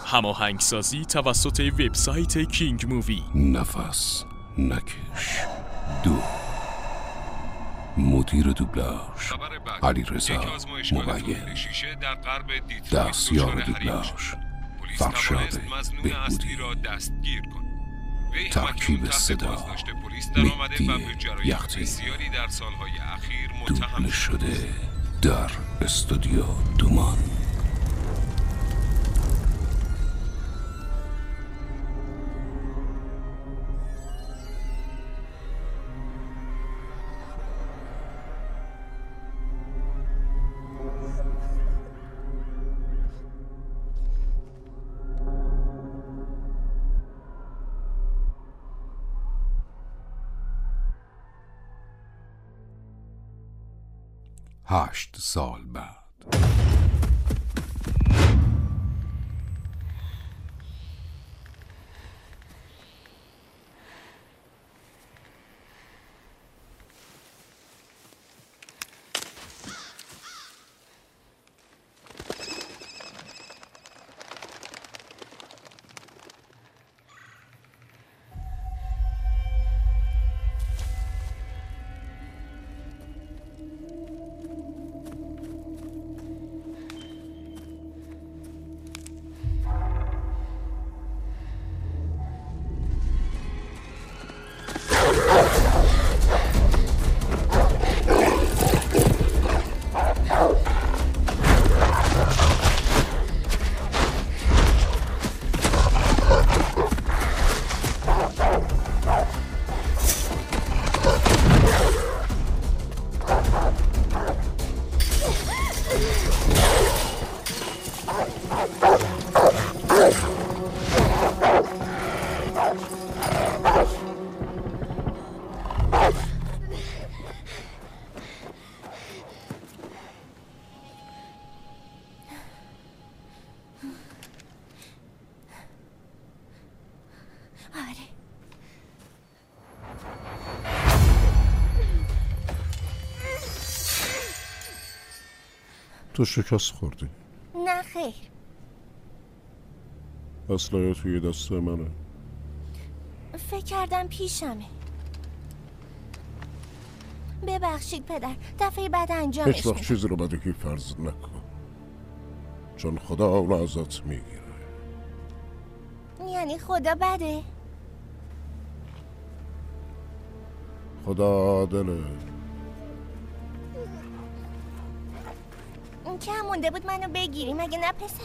هماهنگسازی توسط وبسایت کینگ مووی. نفس نکش. 2. مدیر دوبلاژ علیرضا مبین. دستیار دوبلاژ فرشاد بهبودی. ترکیب صدا مهدی یختی. دوبله شده در استودیو دومان. هشت سال بعد. تو شکست خوردی؟ نه خیر. اسلحه توی دست منه. فکر کردم پیشمه. ببخشید پدر، دفعه بعد انجامش هیچ وقت چیزی رو بدیهی فرض نکن، چون خدا اون ازت میگیره. یعنی خدا بده؟ خدا عادله. کم مونده بود منو بگیری مگه نه پسر؟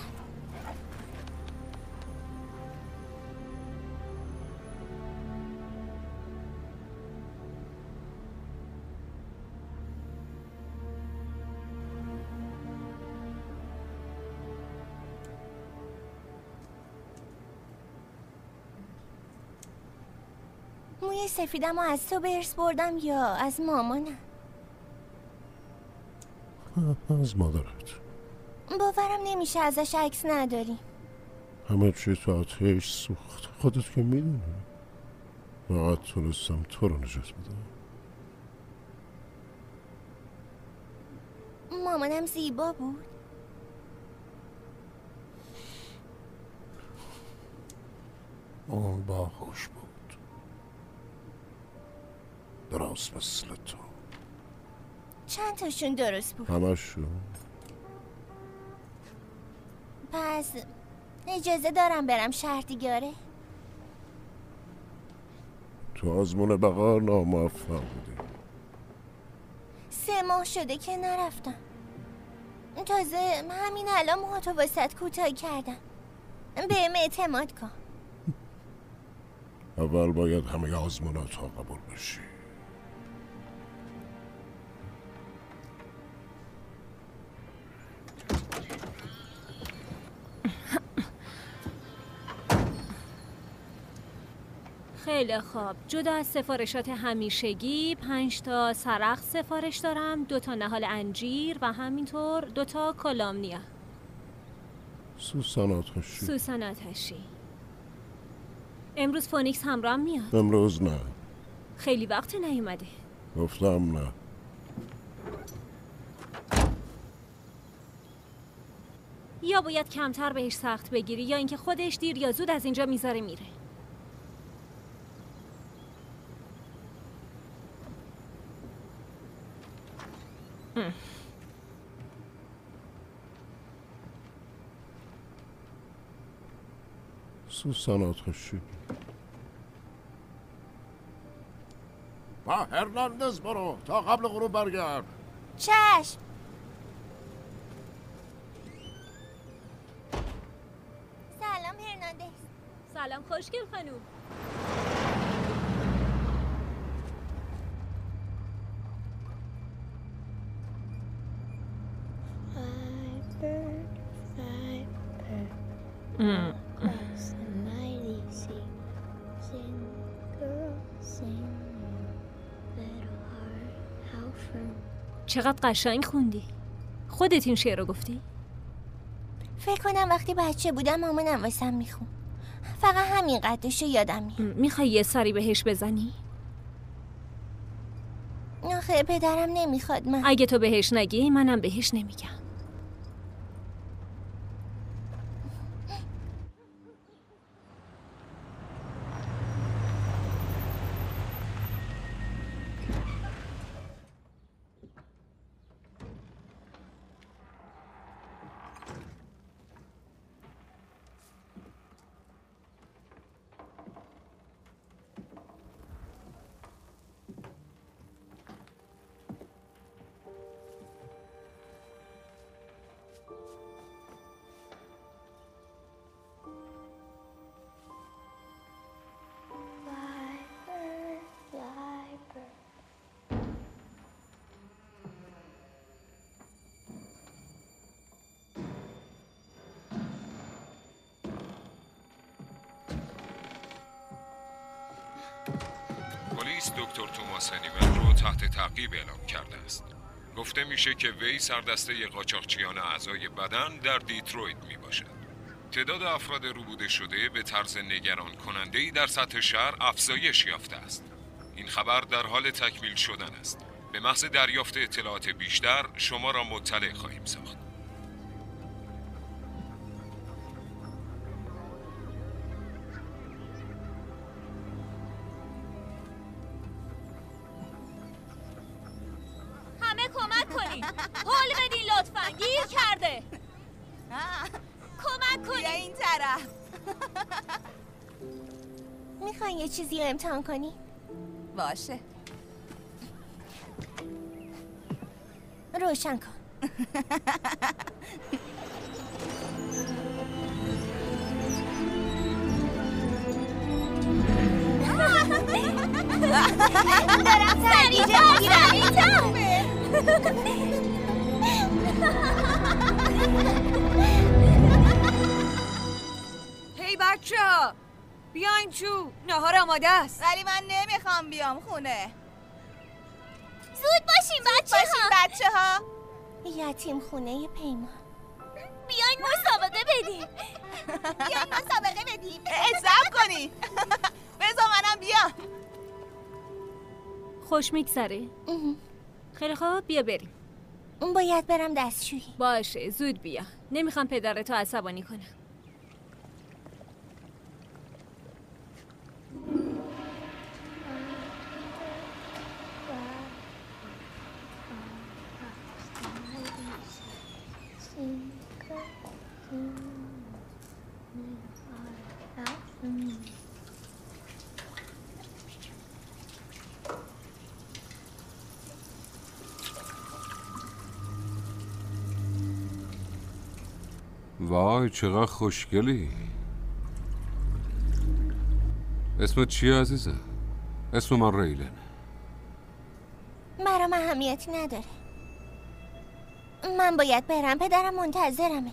موی سفیدم از تو به ارث بردم یا از مامانم؟ از مادرت. باورم نمیشه ازش عکس نداری. همه چی تو آتش سوخت، خودت که میدونی. فقط تونستم تو رو نجات بدم. مامانم زیبا بود. اون باهوش بود، درست مثل تو. چند تاشون درست بود؟ همشون. پس اجازه دارم برم شهر دیگاره؟ تو آزمون بقا ناموفق بودی. 3 ماه شده که نرفتم. تازه همین الان موهاتو واسط کوتاه کردم. بهم اعتماد کن. اول باید همه آزمونات ها قبول بشی. خیلی خوب. جدا از سفارشات همیشگی 5 تا سرخ سفارش دارم، 2 تا نهال انجیر و همینطور 2 تا کلامنیا. سوسن آتشی. سوسن آتشی. امروز فونیکس همراهم میاد؟ امروز نه. خیلی وقت نیومده. گفتم نه. یا باید کمتر بهش سخت بگیری یا اینکه خودش دیر یا زود از اینجا میذاره میره. سوسانات خوشی با هرناندز برو تا قبل غروب برگرد. چشم. سلام هرناندز. سلام خوشگل خانوم. چقدر قشنگ خوندی. خودت این شعر رو گفتی؟ فکر کنم وقتی بچه بودم مامانم واسم میخون. فقط همین قدرشو یادم میاد. میخوای یه سری بهش بزنی؟ آخه پدرم نمیخواد من. اگه تو بهش نگی منم بهش نمیگم. پلیس دکتر توماس هنیمن رو تحت تعقیب اعلام کرده است. گفته میشه که وی سردسته قاچاقچیان اعضای بدن در دیترویت می باشد. تعداد افراد روبوده شده به طرز نگران کننده‌ای در سطح شهر افزایش یافته است. این خبر در حال تکمیل شدن است. به محض دریافت اطلاعات بیشتر شما را مطلع خواهیم ساخت. کمک کنین. حال بدین لطفاً. گیر کرده. کمک کنین. بیا این طرف. میخواین یه چیزی رو امتحان کنی؟ باشه. روشن کن. دارم سریعتر میرم. هی بچه ها بیاین تو، نهار آماده است. ولی من نمیخوام بیام خونه. زود باشین بچه ها. یتیم خونه پیمان. بیاین مسابقه بدیم. صبر کنی. بذار منم بیام. خوش میگذره؟ خیلی خوب بیا بریم. باید برم دستشویی. باشه زود بیا. نمیخوام پدرتو عصبانی کنم. وای چقدر خوشگلی. اسمت چیه عزیزم؟ اسم من ریلن. برام اهمیتی نداره. من باید برم. پدرم منتظرمه.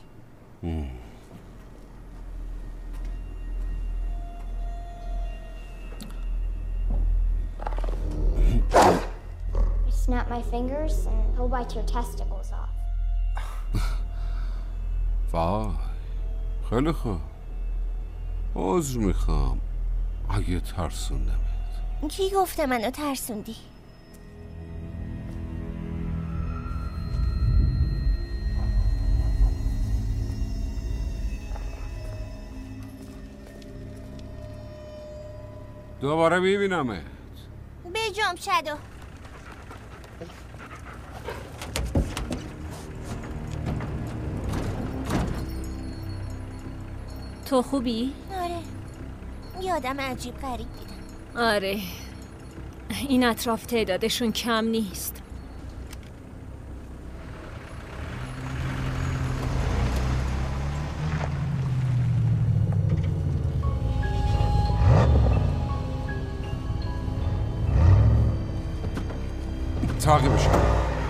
Snap my fingers and he'll bite your testicles off. وای خیلی خوب. عذر میخوام اگه ترسوندمت. کی گفته منو ترسوندی؟ دوباره میبینمه. بجام شدو. تو خوبی؟ آره، یادم عجیب غریب دیدم. آره، این اطراف تعدادشون کم نیست. تعقیبش کن.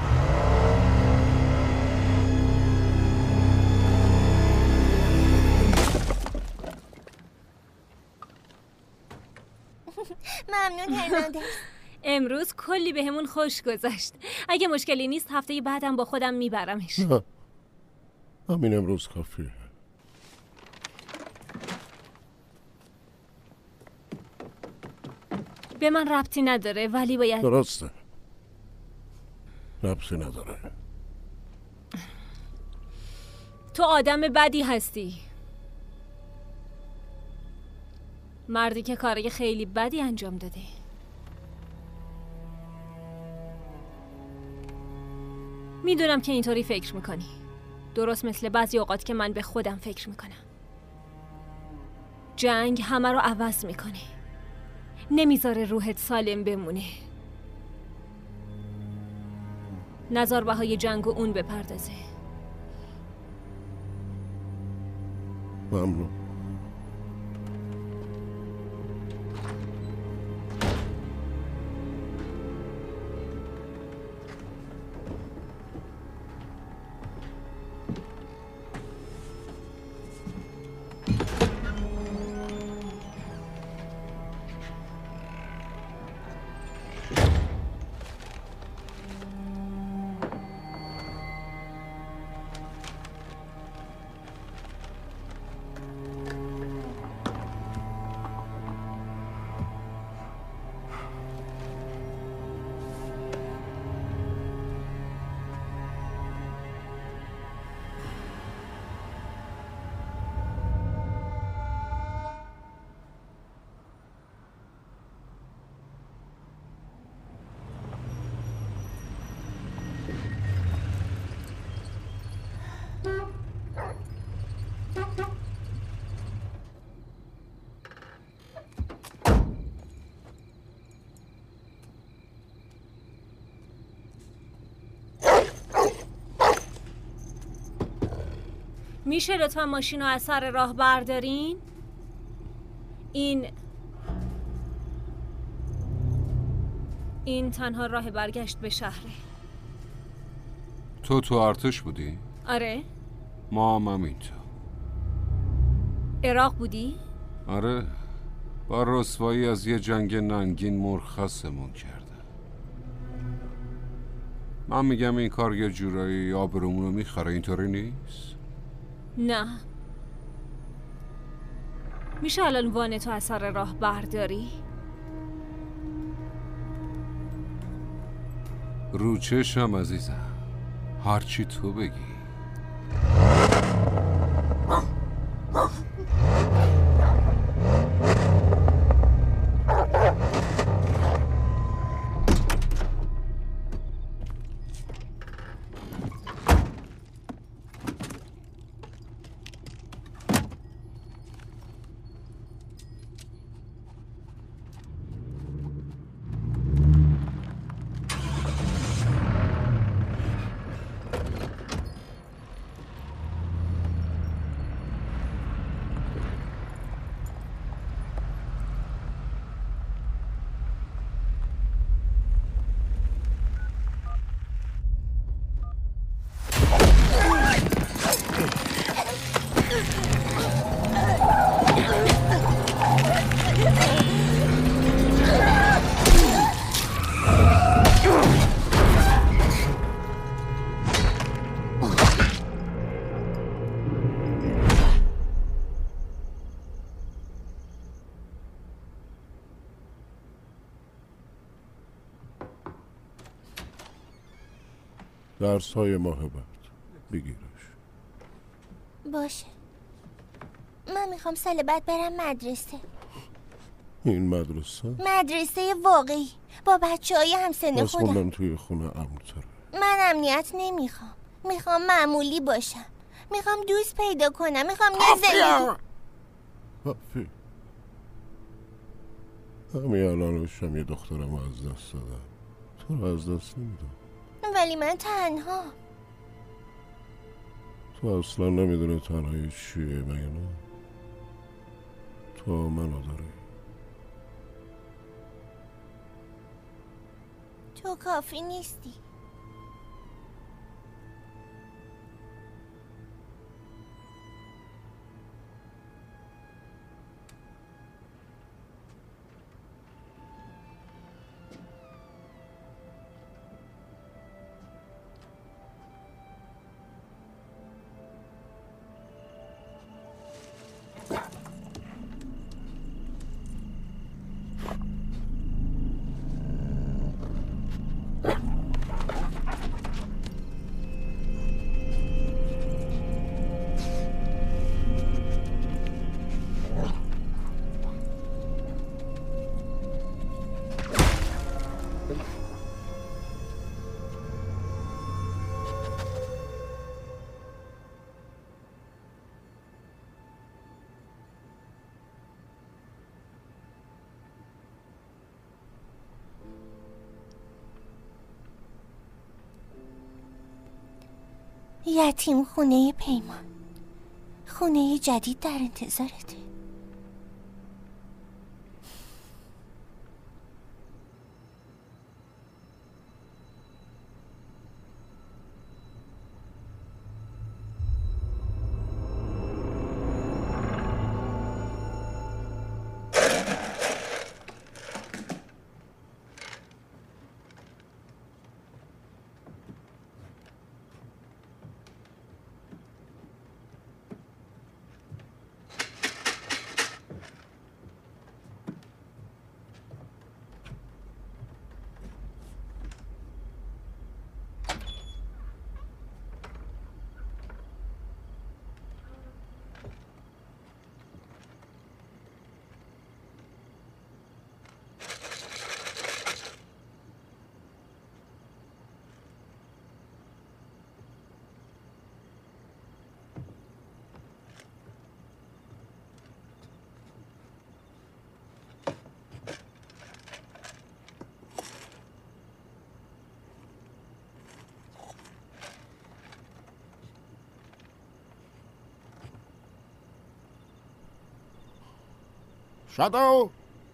ممنون هرناندز. امروز کلی بهمون خوش گذشت. اگه مشکلی نیست هفته بعدم با خودم میبرمش. نه، همین امروز کافیه. به من ربطی نداره ولی باید... درسته، ربطی نداره. تو آدم بدی هستی. مردی که کاری خیلی بدی انجام داده. میدونم که اینطوری فکر میکنی، درست مثل بعضی اوقات که من به خودم فکر میکنم. جنگ همه رو عوض میکنه، نمیذاره روحت سالم بمونه. نزار بهای جنگ و اون بپردازه. ممنون. میشه لطفا ماشین رو از سر راه بردارین؟ این تنها راه برگشت به شهره. تو ارتش بودی؟ آره. ما هم همینطور. عراق بودی؟ آره، با رسوایی از یه جنگ ننگین مرخصمون کردن. من میگم این کار یه جورایی آبرومون رو میخوره، اینطوری نیست؟ نه. میشه الان وان تو از سر راه برداری؟ رو چشم عزیزم، هرچی تو بگی. درس‌های ماه بعد بگیرش. باشه، من میخوام سال بعد برم مدرسه. این مدرسه؟ مدرسه واقعی با بچه های همسن بس خودم. خوندم توی خونه امن‌تره. من امنیت نمیخوام. میخوام معمولی باشم. میخوام دوست پیدا کنم. میخوام یه زندگی. کافی. همین الانشم یه دخترم از دست دادم. تو رو از دست نمیدم. ولی من تنها. تو اصلا نمیدونه تنهایی چیه مگه نه؟ تو منو داری. تو کافی نیستی. یتیم خونه پیمان. خونه جدید در انتظارته. شادو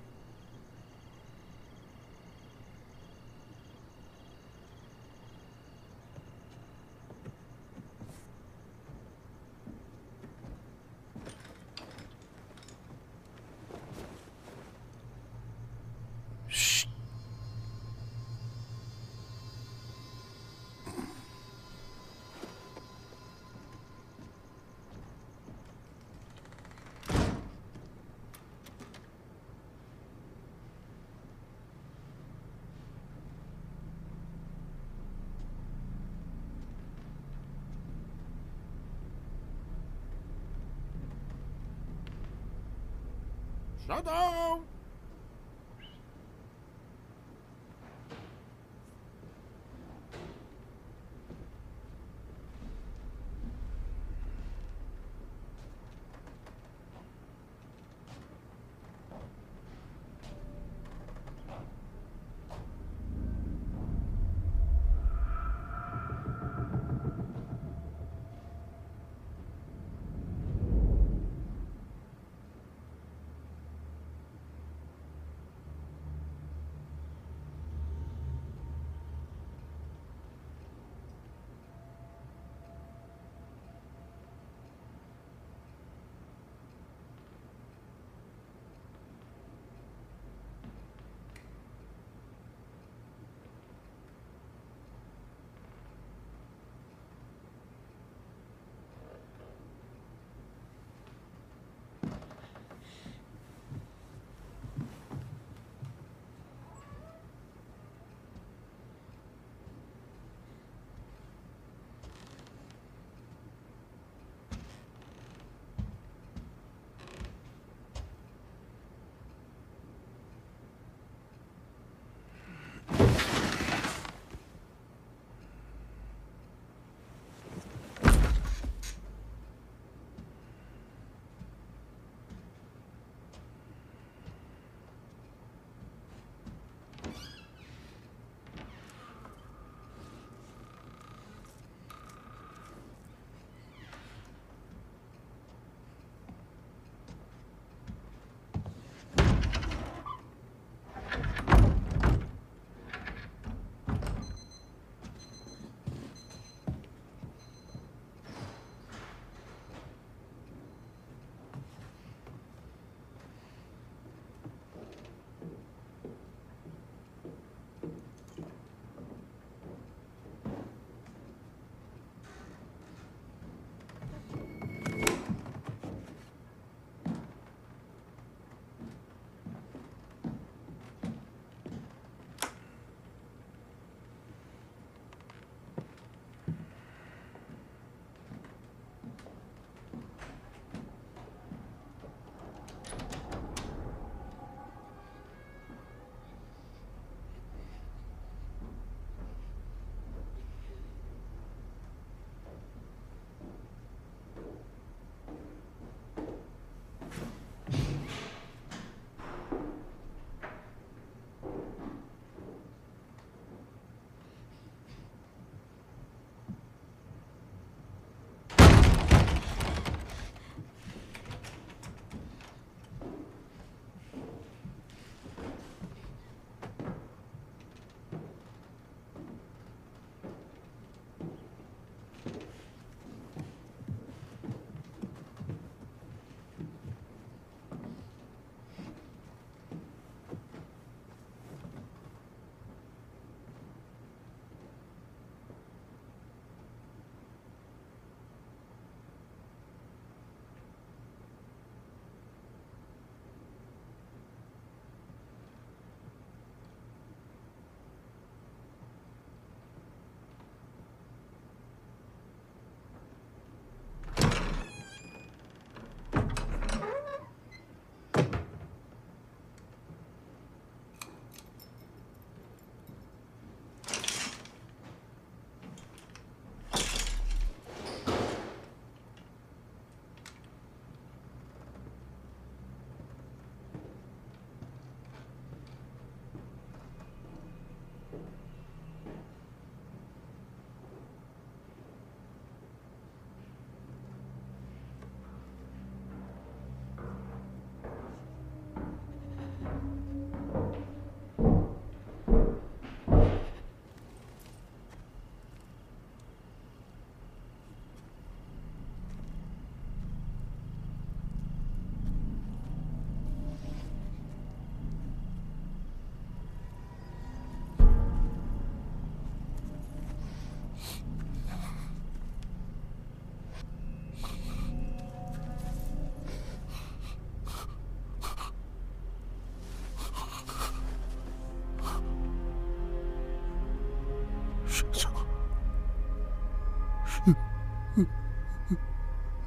شادو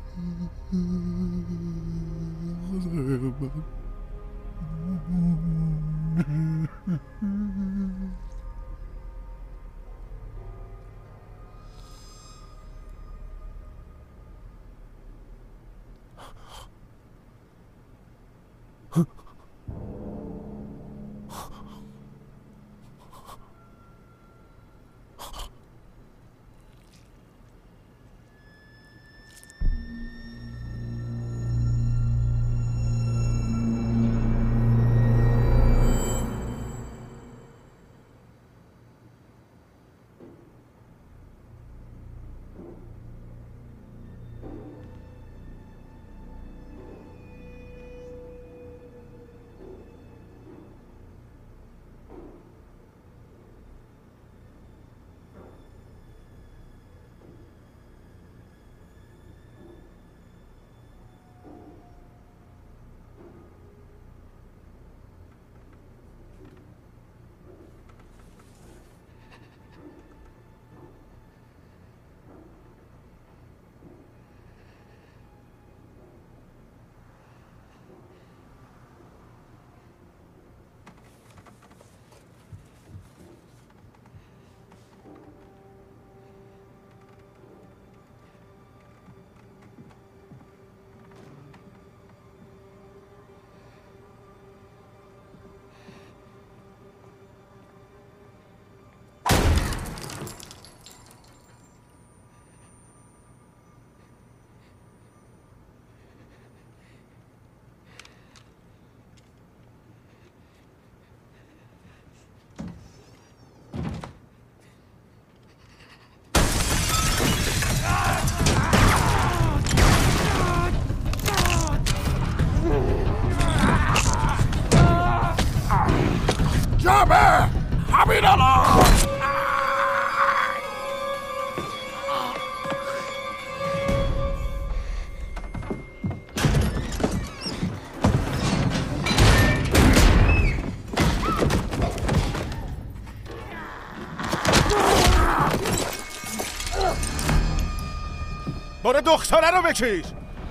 جامعه همین الان. برو دختره رو بکش.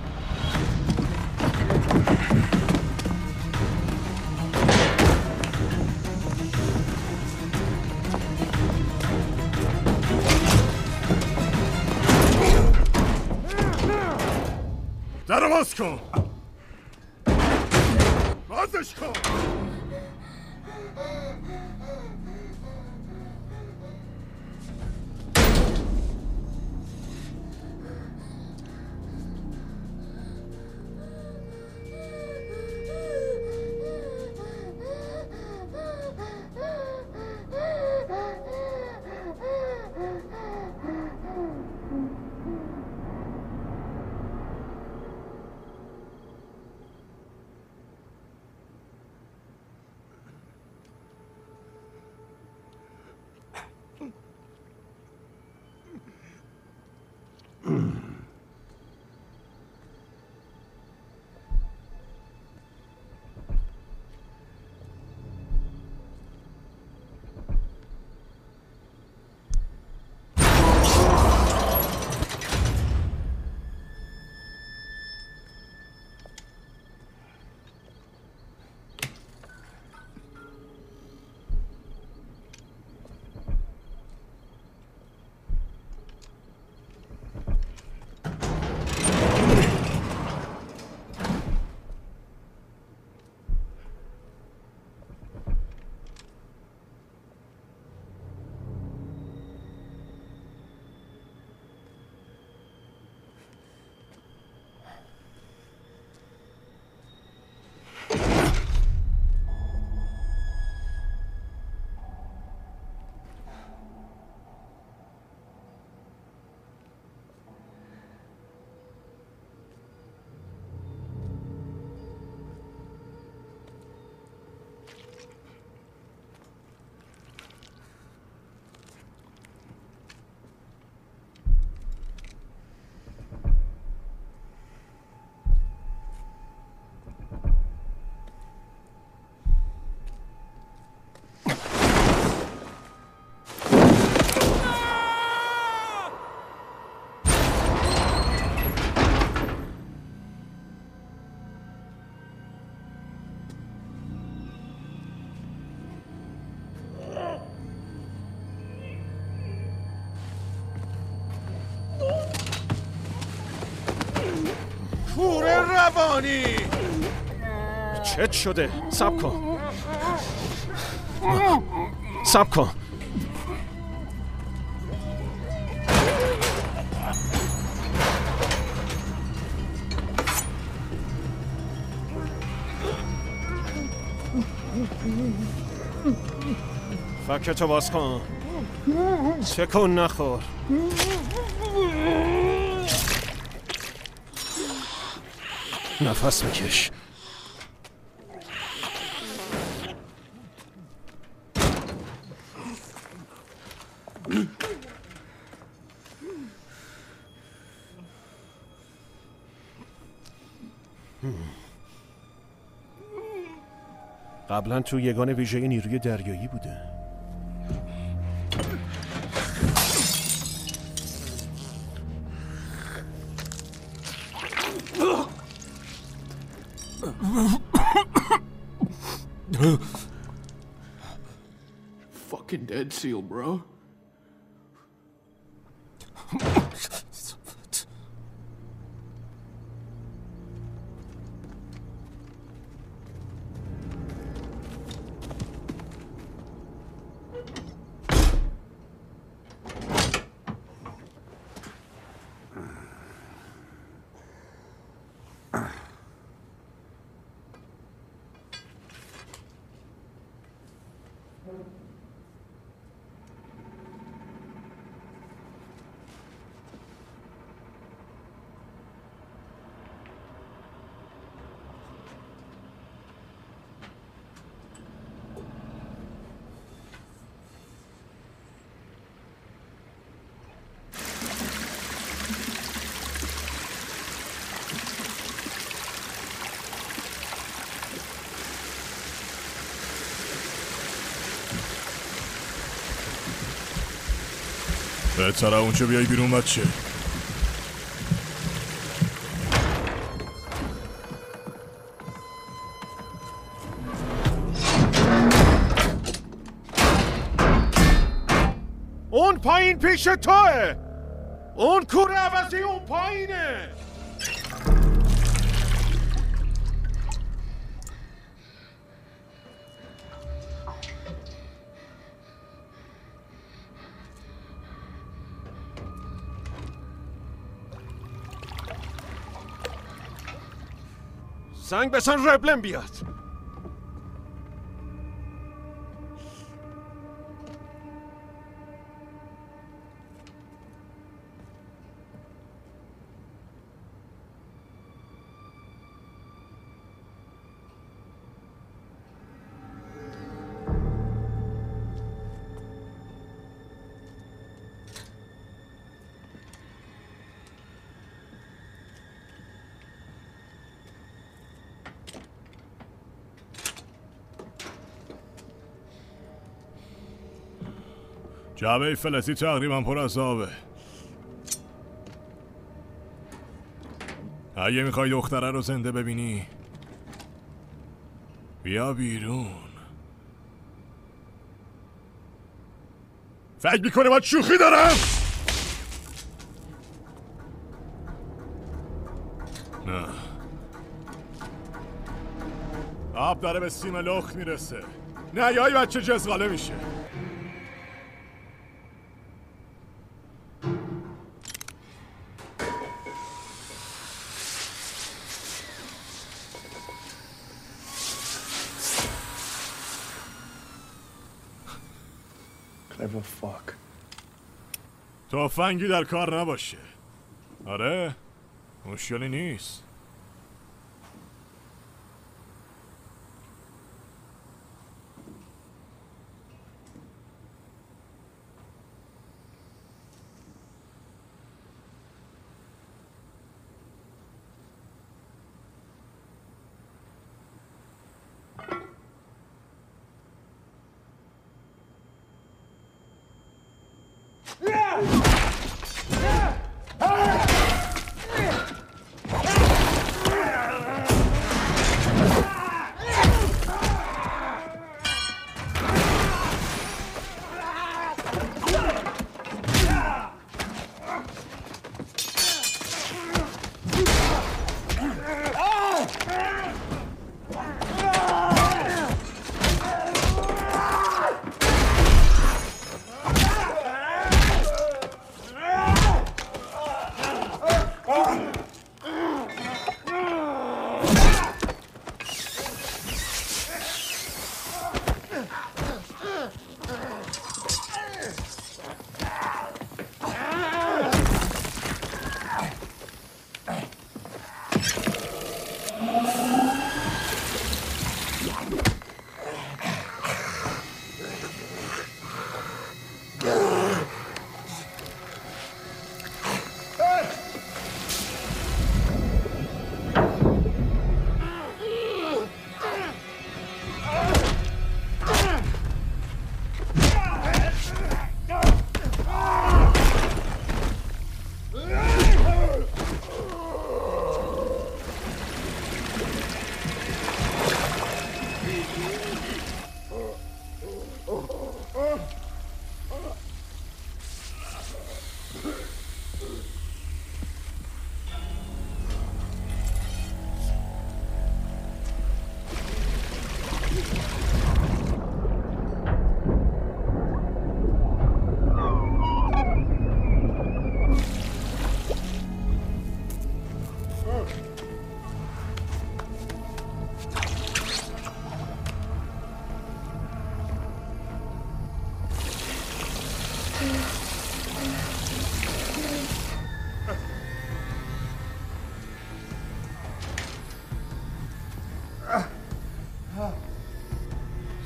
در باز کن. بازش کن. کوره روانی چت شده؟ صبر کن صبر کن. فکتو باز کن. تکون نخور. نفس بکش. قبلا تو یگان ویژه نیروی دریایی بوده. Fucking dead seal, bro. بهتره اونجا بیای بیرون بچه. اون پایین پیش توه. اون کوره عوضی اون پایینه. زنگ بزن ربلن بیاد. جعبه فلزی تقریبا پر از آبه. اگه میخوای دختره رو زنده ببینی بیا بیرون. فکر میکنه باید شوخی دارم؟ نه. آب داره به سیم لخت میرسه. نه یای بچه جزغاله میشه. تفنگی در کار نباشه. آره مشکلی نیست.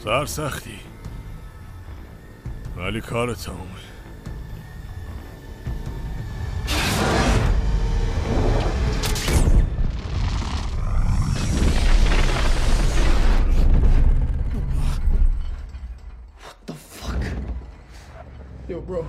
سرسختی ولی کار تمومه. Yo, bro.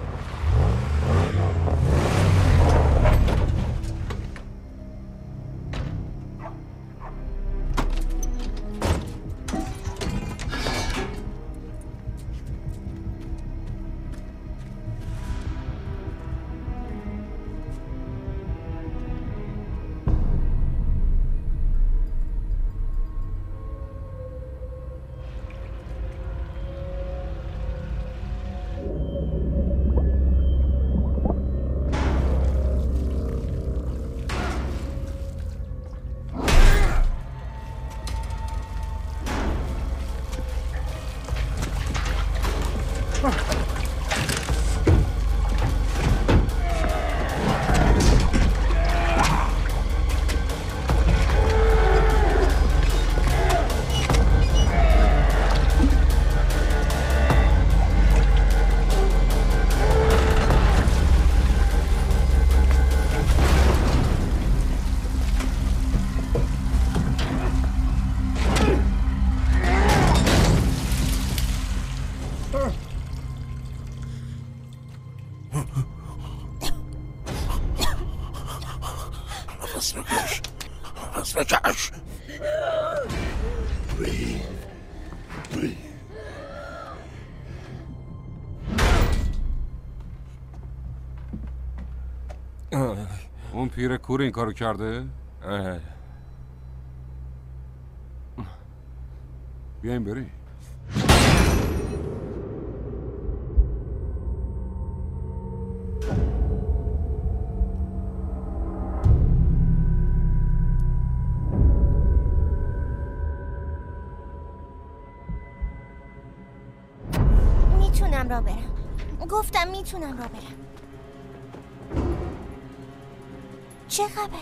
نفس بکش. اون پیر کور این کارو کرده؟ بیاین بریم. میتونم را برم. گفتم میتونم را برم. چه خبره؟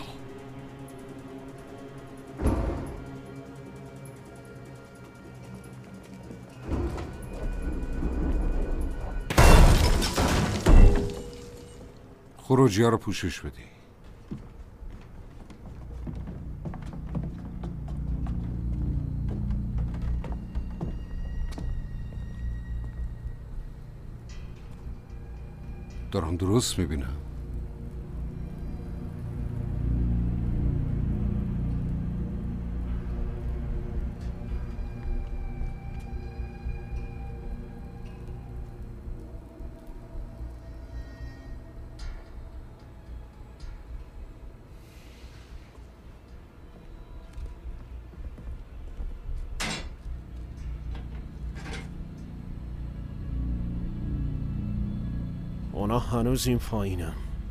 خروجی ها رو پوشش بدی. دارم درست میبینم. اونا هنوز این پایینن.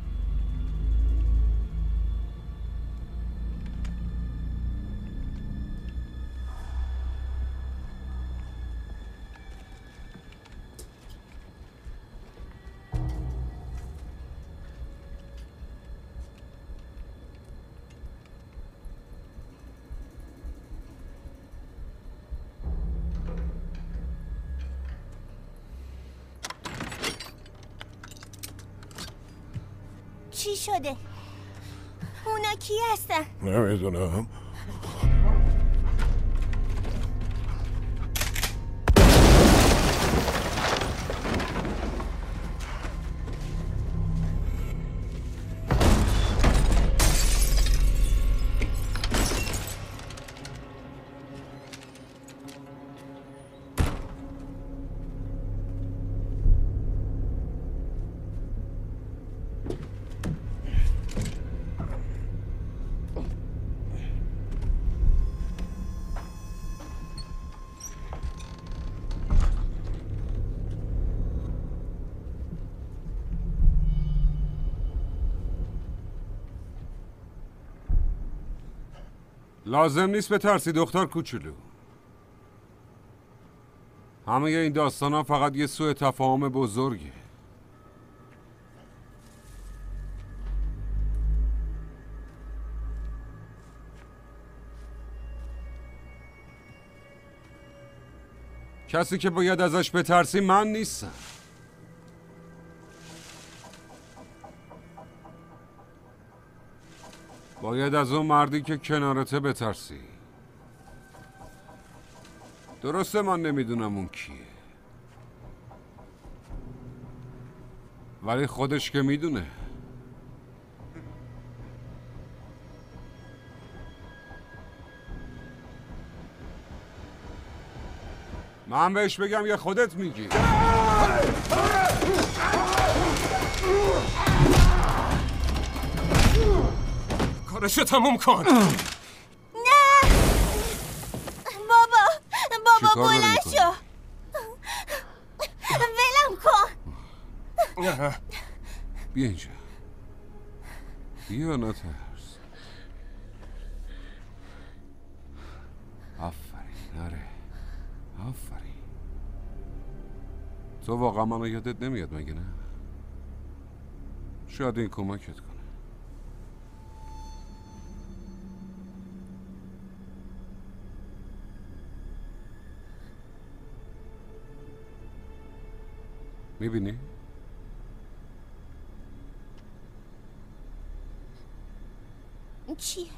چی شده؟ اونا کی هستن؟ نمیدونم. لازم نیست بترسی دختر کوچولو. همه این داستان ها فقط یه سوء تفاهم بزرگه. کسی که باید ازش بترسی من نیستم. باید از اون مردی که کنارته بترسی. درسته من نمیدونم اون کیه، ولی خودش که میدونه. من بهش بگم یا خودت میگی؟ کارشو تموم کن. نه بابا بلند شو. ولم کن. بیا اینجا. بیا نترس. آفرین. آره آفرین. تو واقعا منو یادت نمیاد مگه نه؟ شاید این کمکت کنه. میبینی؟ چیه؟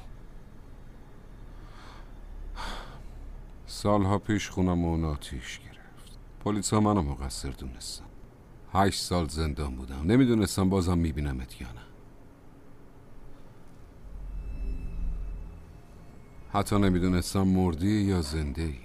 سالها پیش خونم اون آتیش گرفت. پلیسا منو مقصر دونستن. 8 سال زندان بودم. نمیدونستم بازم میبینمت یا نه. حتی نمیدونستم مردی یا زنده ای.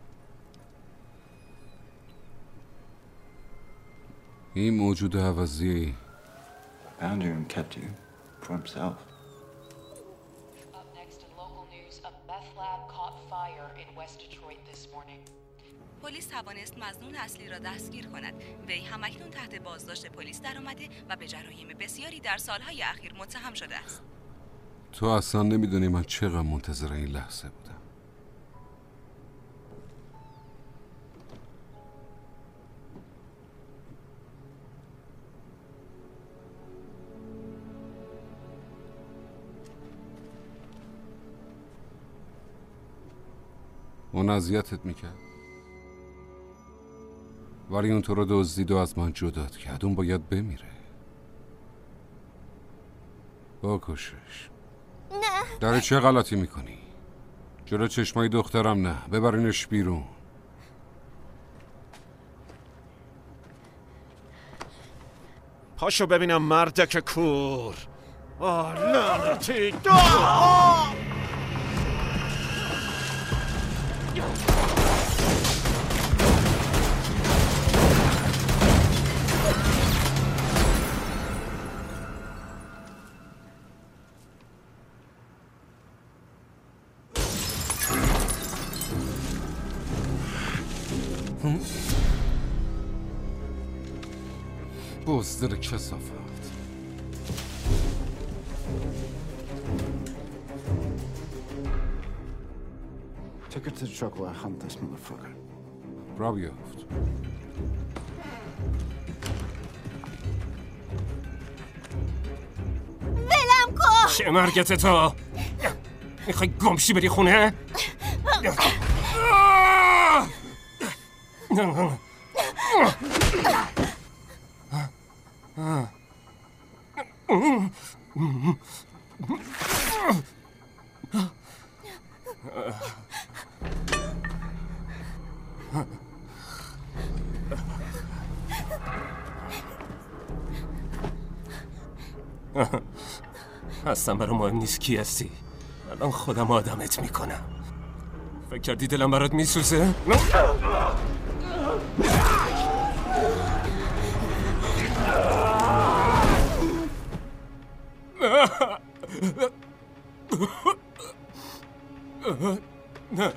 این موجود عوضی found you and kept you for himself. Up next in local news, a meth lab caught fire in West Detroit this morning. پلیس توانست مظنون اصلی را دستگیر کند. وی همکنون تحت بازداشت پلیس درآمده و به جرایم بسیاری در سالهای اخیر متهم شده است. تو اصلا نمیدونی من چقدر منتظر این لحظه بودم. اون اذیتت میکرد، ولی اون تو رو دزدید و از من جدات کرد. اون باید بمیره. بکشش. نه. داره چه غلطی میکنی؟ جلو چشمای دخترم نه. ببرینش بیرون. پاشو ببینم مردک کور. لعنتی. بزدل کثافت. Take her to the truck while I hunt this motherfucker. را بیافت. ولم کن. چه مرگت تو؟ میخوای گمشی بری خونه؟ اصلا برام مهم نیست کی هستی. الان خودم آدمت میکنم. فکر کردی دلم برات میسوزه؟ نه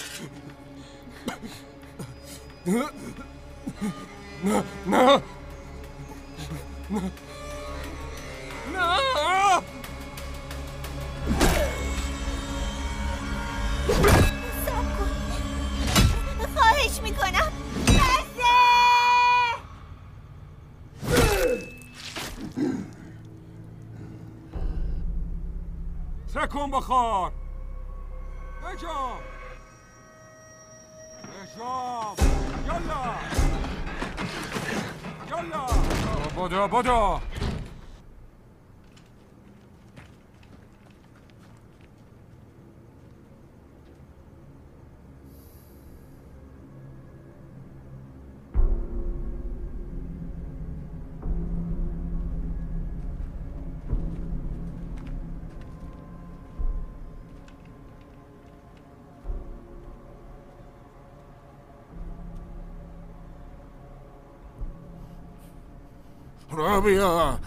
نه نه نه خواهش میکنم. تکون بخور. بجا. بدو رابیا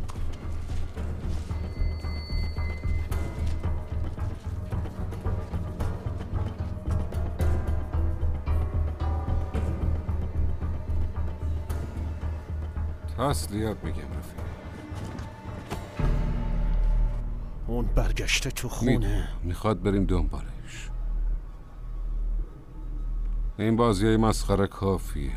تسلیت میگم رفیق. اون برگشته تو خونه. میخواد بریم دنبالش. این بازی مسخره کافیه.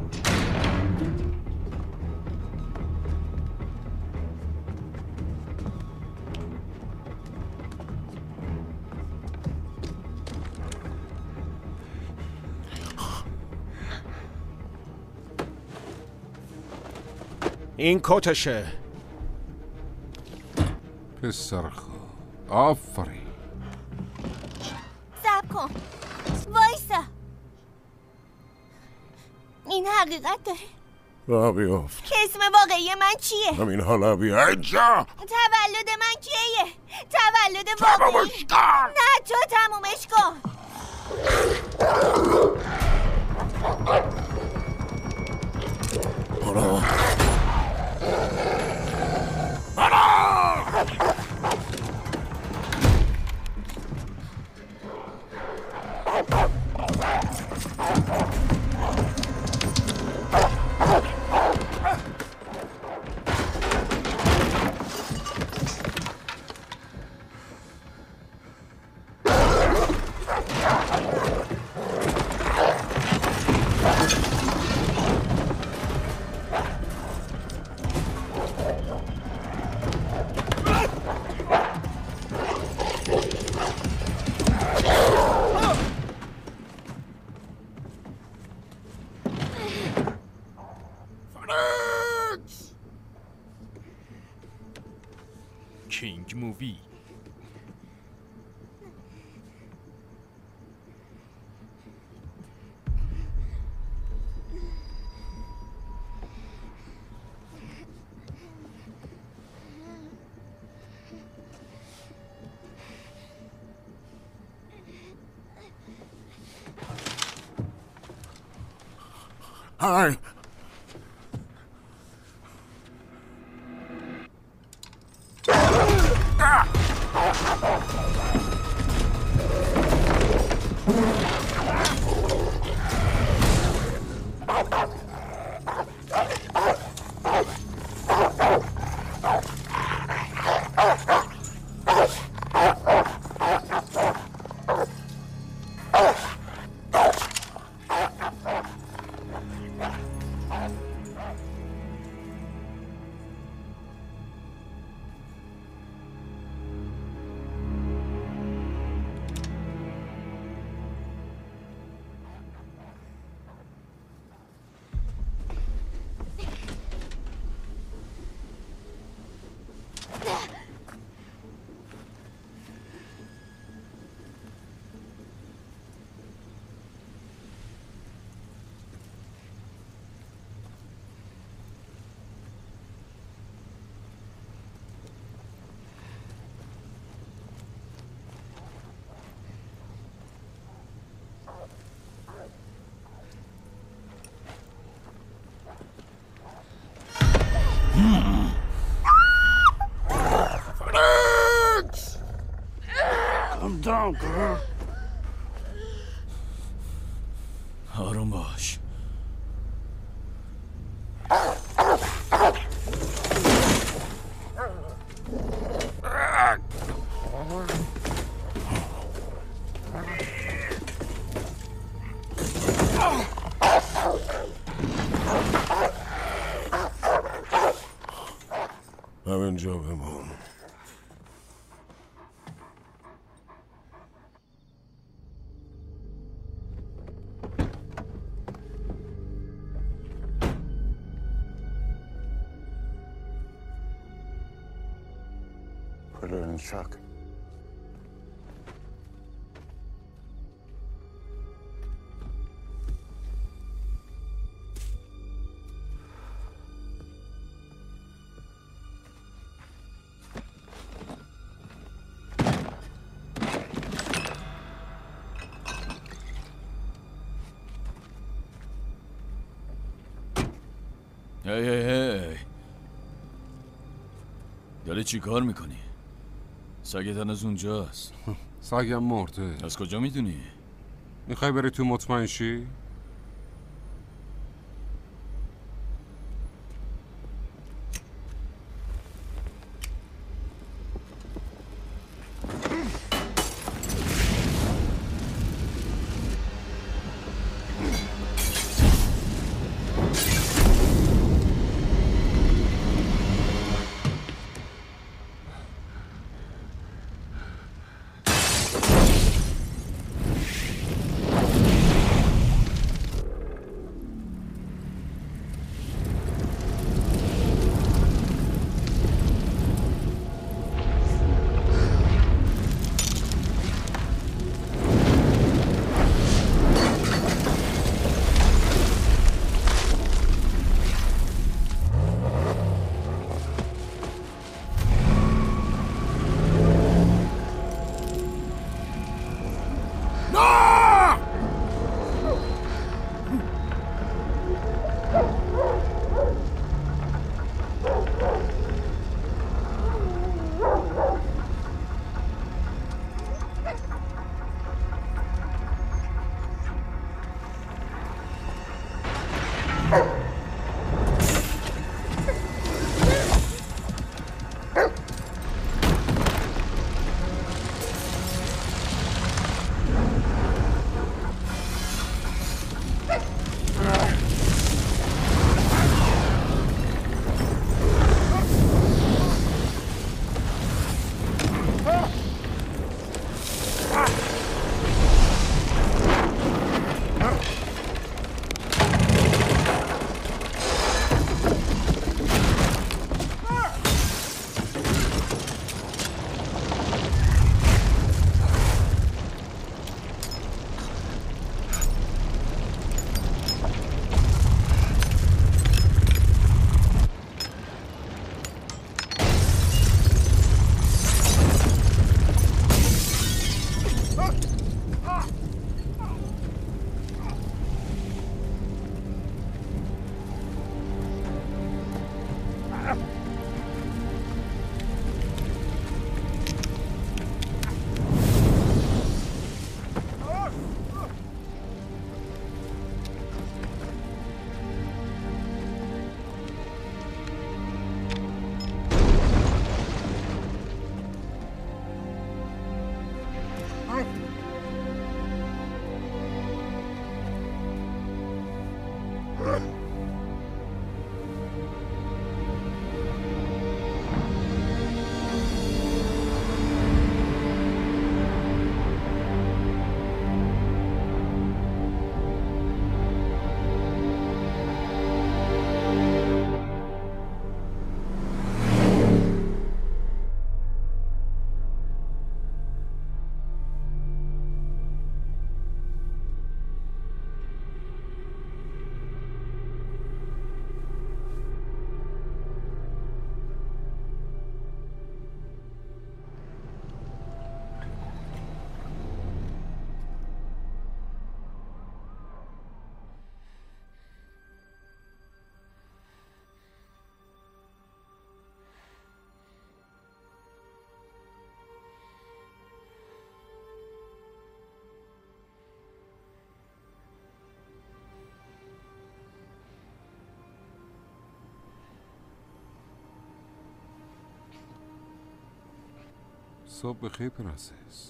این کتشه. پسر خوب، آفرین. صبر کن، وایسا. این حقیقت داره. رابیا که اسم واقعی من چیه؟ همین حالا بیا اینجا. تولد من کیه؟ تولد واقعی؟ تمومش کن. نه تو تمومش کن. برو. کینگ مووی. های Calm down, girl. آروم باش. همینجا بمون. Put her in the truck. هی داری چی کار میکنی؟ سگت هنوز اونجاست. سگم مرده. از کجا میدونی؟ میخوای بری تو مطمئن شی؟ صبح بخیر پرنسس.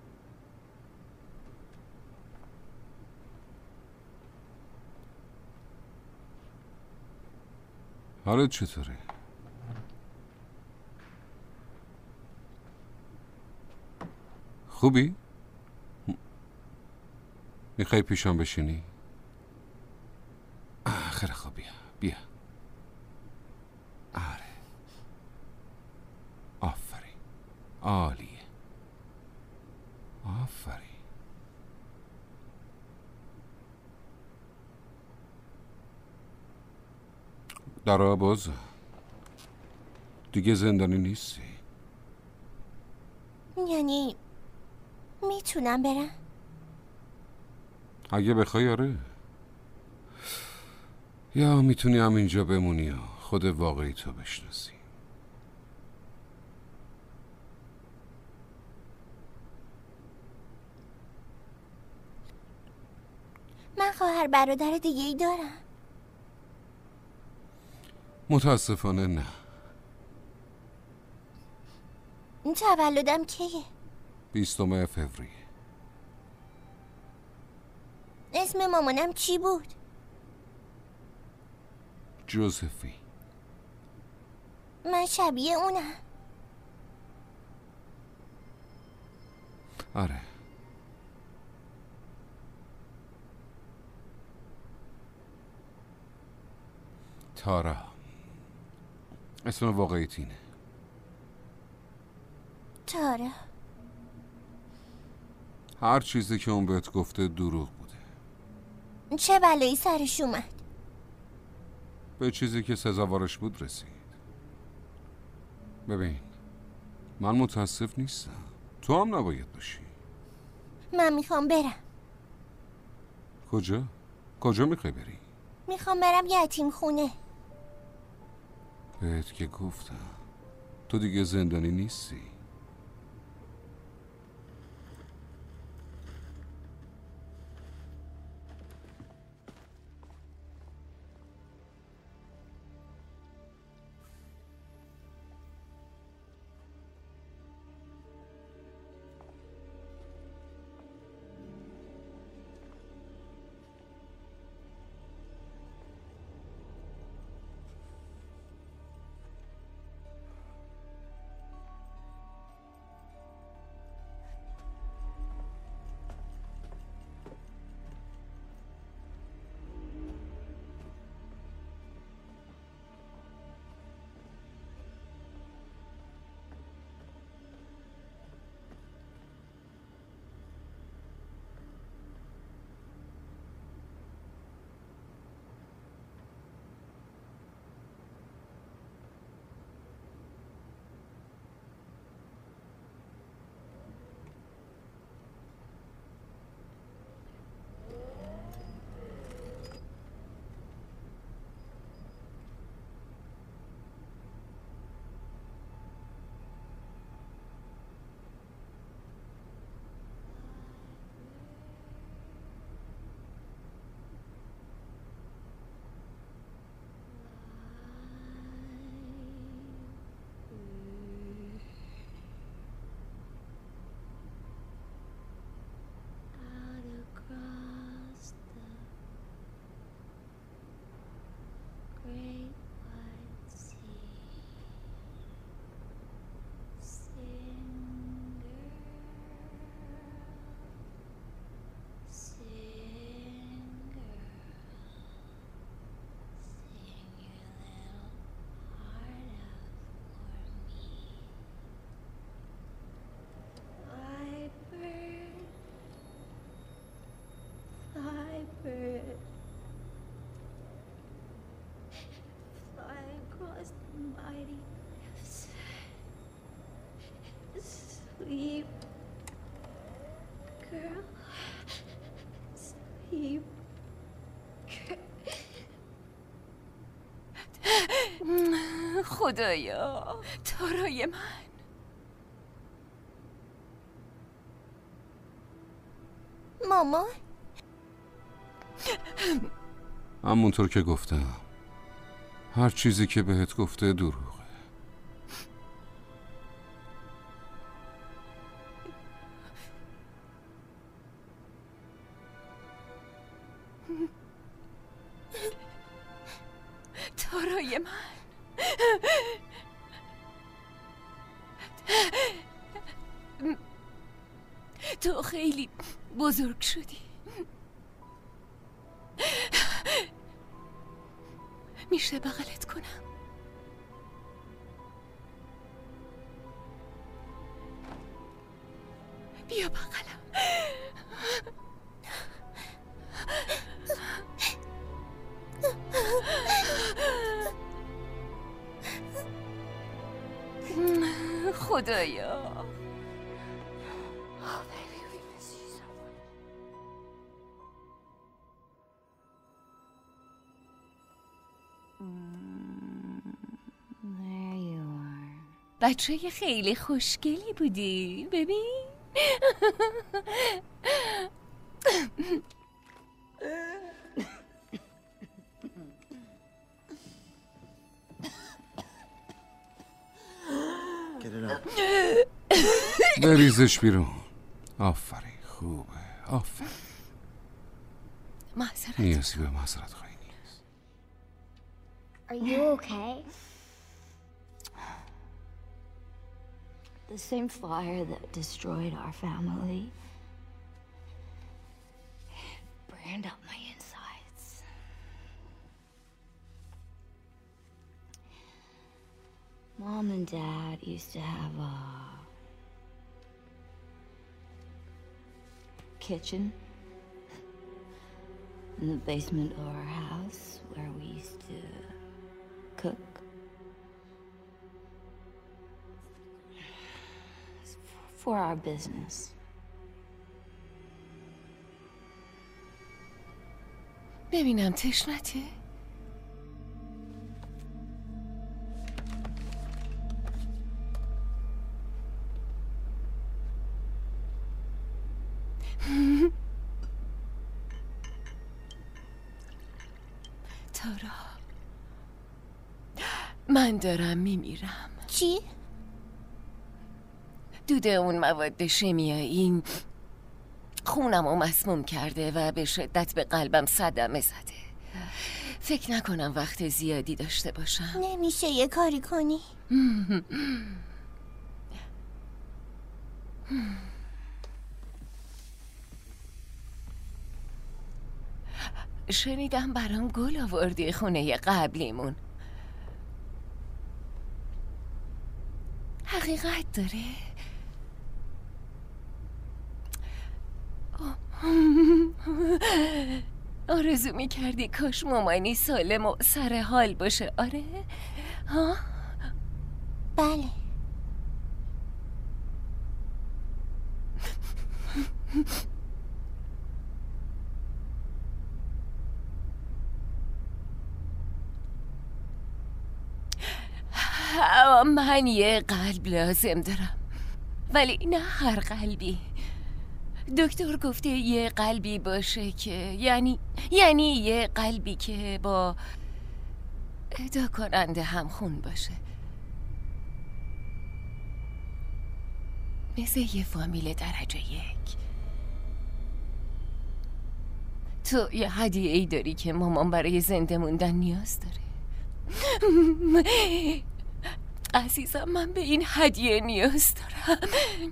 حالت چطوره؟ خوبی؟ میخوای پیشم بشینی؟ خیلی خوب، بیا آره آفرین. عالیه. آفرین. درا باز. دیگه زندانی نیستی. یعنی میتونم برم؟ اگه بخوای آره. یا میتونی همینجا بمونی و خود واقعی تو بشناسی. من خواهر برادر دیگه ای دارم. متاسفانه نه. تولدم کیه؟ 20 فوریه. اسم مامانم چی بود؟ جوزفی. من شبیه اونم. آره. تارا. اسم واقعی تینه. تارا. هر چیزی که اون بهت گفته دروغ بوده. چه بلایی سرش اومد؟ به چیزی که سزاوارش بود رسید. ببین، من متاسف نیستم. تو هم نباید باشی. من میخوام برم. کجا؟ کجا میخوای بری؟ میخوام برم یتیم خونه. بهت که گفتم تو دیگه زندانی نیستی. Sleep, girl. Sleep, خدایا، تارای من. مامان؟ همونطور که گفتم هر چیزی که بهت گفته دروغه. تارای من. تو خیلی بزرگ شدی. میشه بغلت کنم؟ بیا بغلم. خدایا. بچه خیلی خوشگلی بودی. ببین. بریزش بیرون. آفرین، خوبه. آفرین. معذرت. نیازی به معذرت خواهی نیست. Are you okay? The same fire that destroyed our family burned up my insides. Mom and Dad used to have a kitchen in the basement of our house where we used to cook. For our business. ببینم تشنته؟ تارا، من دارم میمیرم. چی؟ دود اون مواد شیمیایی خونم رو مسموم کرده و به شدت به قلبم صدمه زده. فکر نکنم وقت زیادی داشته باشم. نمیشه یه کاری کنی؟ شنیدم برام گل آوردی خونه قبلیمون. حقیقت داره؟ آرزو میکردی کاش مامانی سالم و سر حال باشه. آره؟ ها؟ بله. من یه قلب لازم دارم، ولی نه هر قلبی. دکتر گفته یه قلبی باشه که یعنی یه قلبی که با ادا کننده همخون باشه، مثل یه فامیل درجه 1. تو یه هدیه ای داری که مامان برای زنده موندن نیاز داره. عزیزم، من به این هدیه نیاز دارم.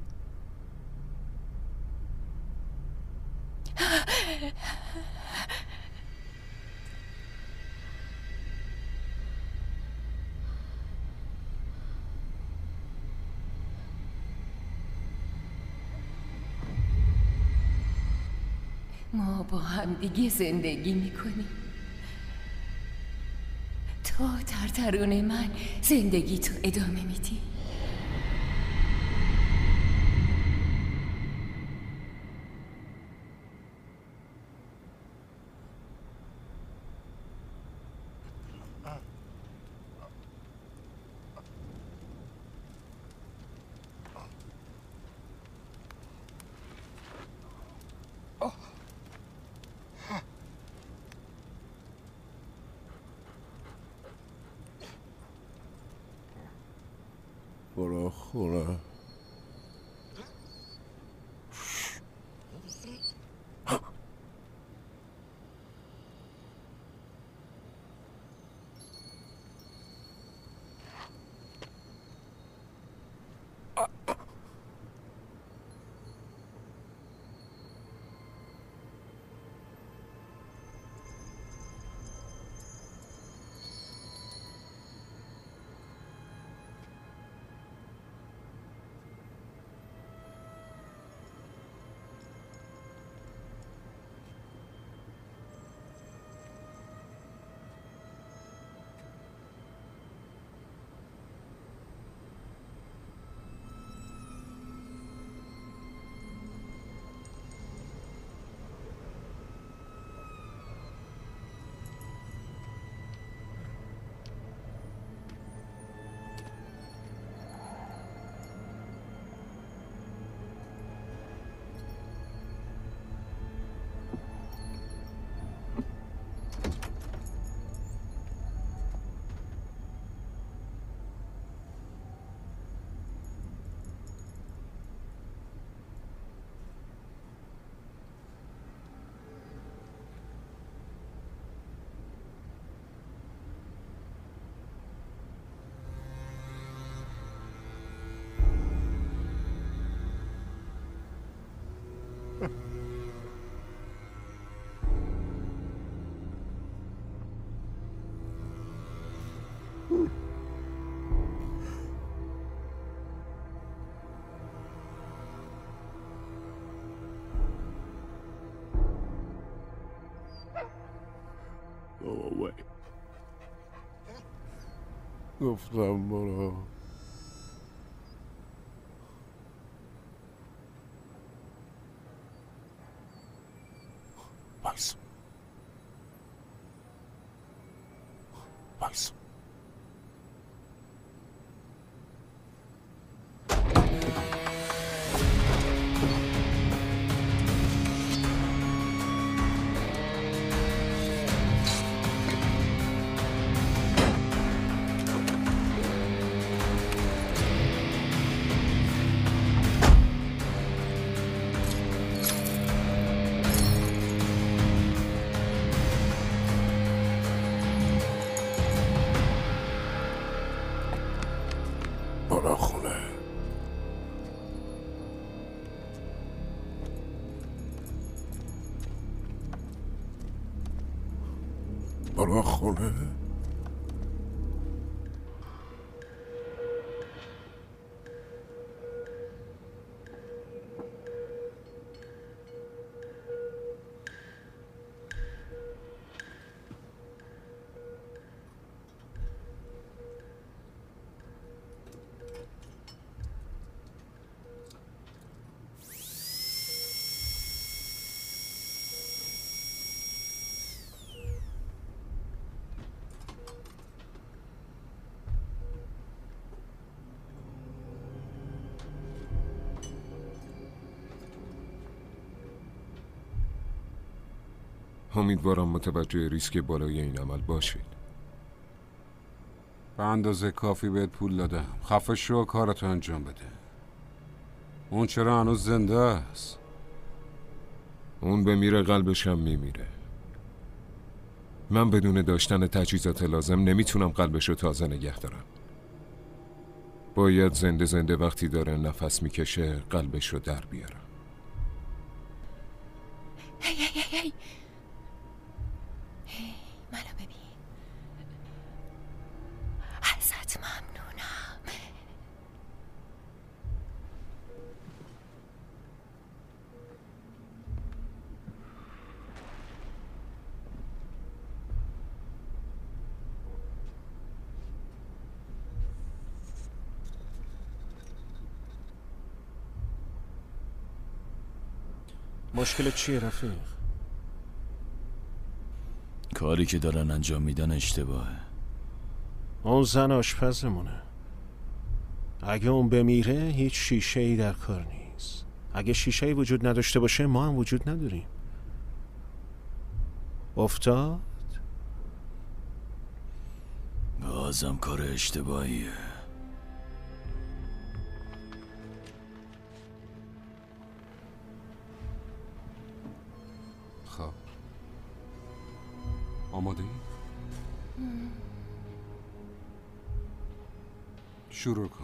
ما با هم دیگه زندگی میکنیم. تو ترترون من زندگی تو ادامه میدی. گفتم برو. وایس وایس. برو خونه. برو خونه. امیدوارم متوجه ریسک بالای این عمل باشید. به اندازه کافی بهت پول دادم. خفه شو کارتو انجام بده. اون چرا هنوز زنده است؟ اون بمیره قلبش هم میمیره. من بدون داشتن تجهیزات لازم نمیتونم قلبشو تازه نگه دارم. باید زنده زنده وقتی داره نفس میکشه قلبشو در بیارم. هی منو ببین. ازت ممنونم. مشکل چیه رفیق؟ کاری که دارن انجام میدن اشتباهه. اون زن آشپزمونه. اگه اون بمیره هیچ شیشه‌ای در کار نیست. اگه شیشه‌ای وجود نداشته باشه ما هم وجود نداریم. افتاد؟ بازم کار اشتباهیه. خب آماده ای؟ شروع کن.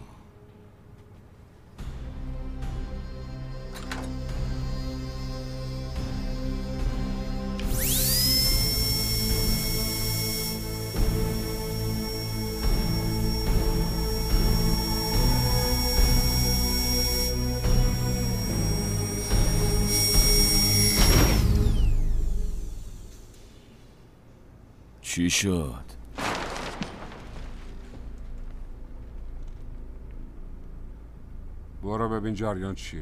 چی شد؟ برو ببین جریان چیه.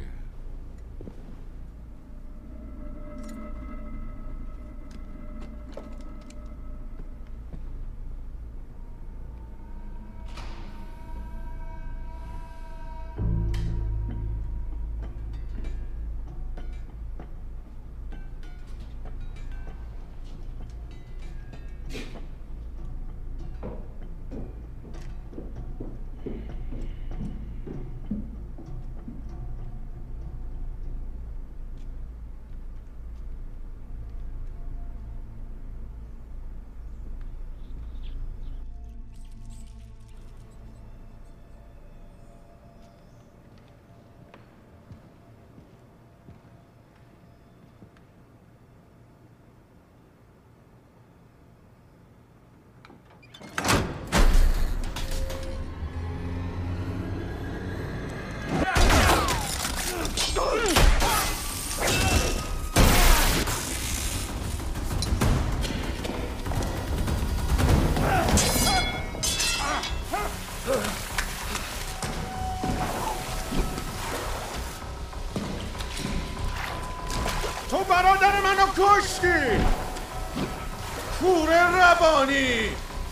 تو برادر منو کشتی. کوره روانی.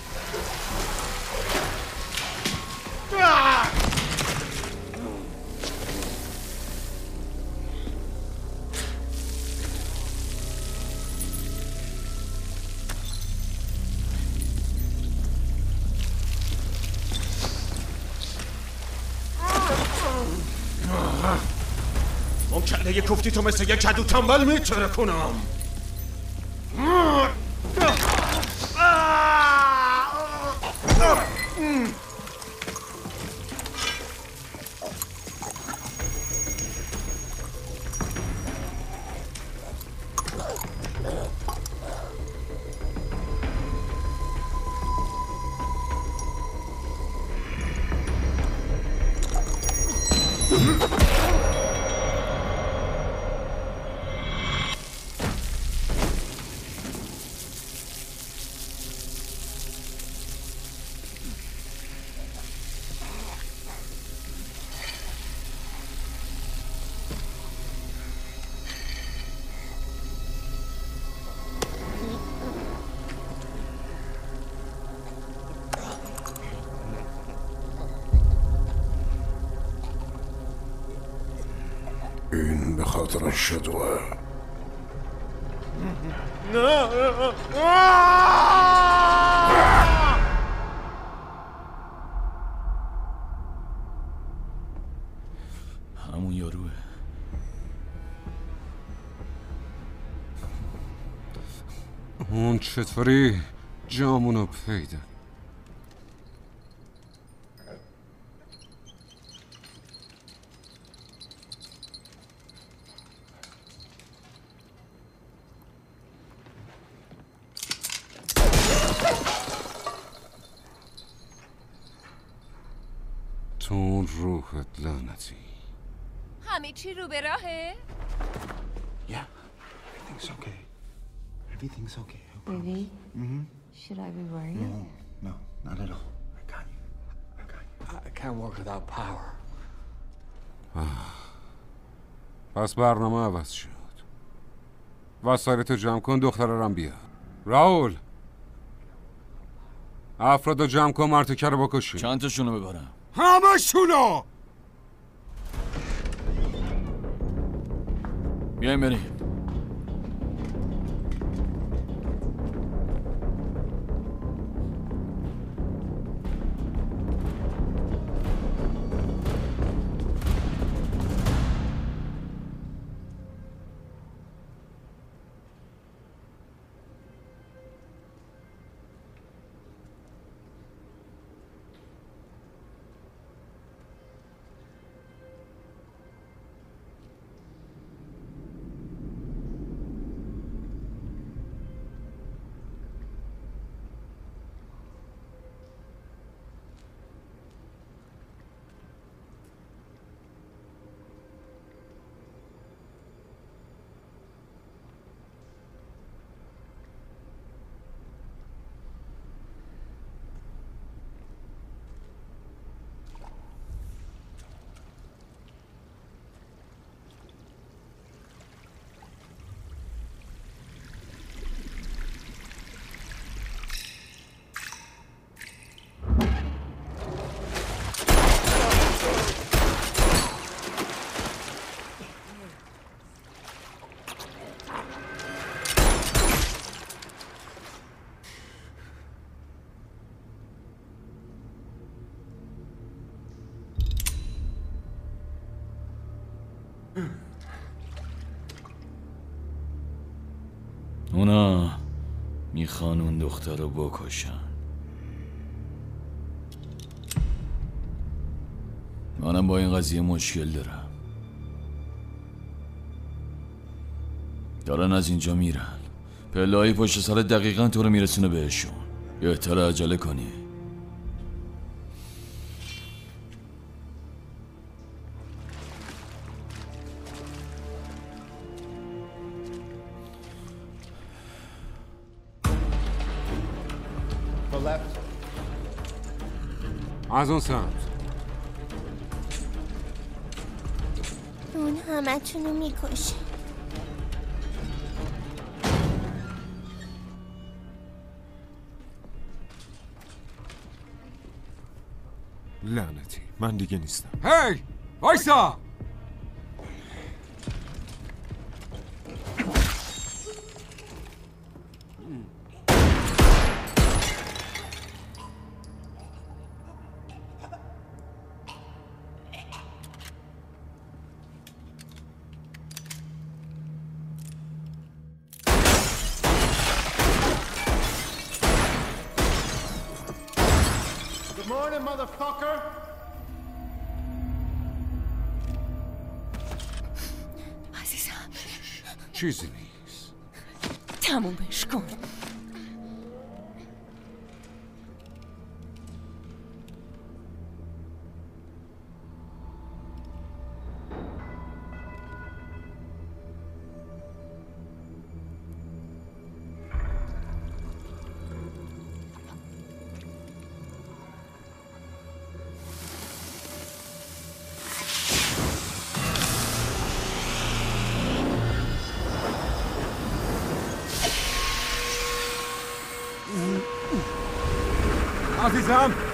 اون کله کوفتی تو مثل یک کدو تنبل میتره کنم. این به خاطر شدوه. همون یاروه. اون چطوری جامونو پیدا. تو روحت لعنتی. همه چی رو به راهه؟ Yeah, everything's okay. Everything's okay. Baby, Mm-hmm. should I be worried? No, not at all. I got you. I can't work without power. پس برنامه عوض شد. وسایلتو جمع کن، دخترم بیا. راول، افرادو جمع کن، مرتکه رو بکشی. چند تاشونو ببرم؟ همه شونو. بیایم بریم. اونا میخوان اون دختر رو بکشن. منم با این قضیه مشکل دارم. دارن از اینجا میرن. پله‌های پشت سر دقیقاً تو رو میرسونه بهشون. بهتره عجله کنی. از اون سمت. اون همه تونو میکشه. لعنتی من دیگه نیستم. هی وایسا. Good morning, motherfucker. عزیزم چیزی نیست. تمومش کن. عزیزم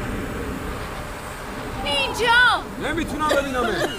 اینجا نمیتونم ببینمه.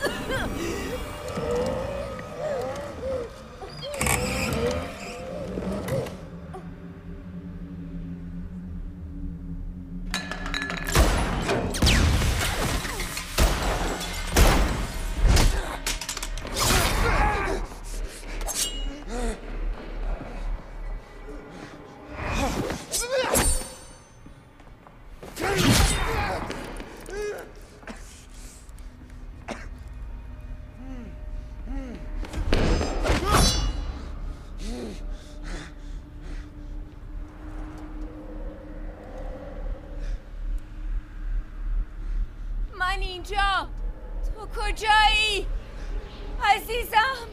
من اینجا. تو کجایی عزیزم؟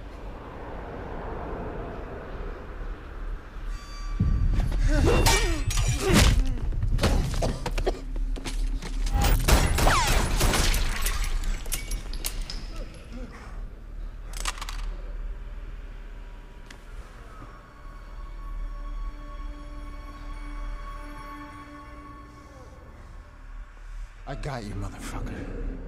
I got you, motherfucker.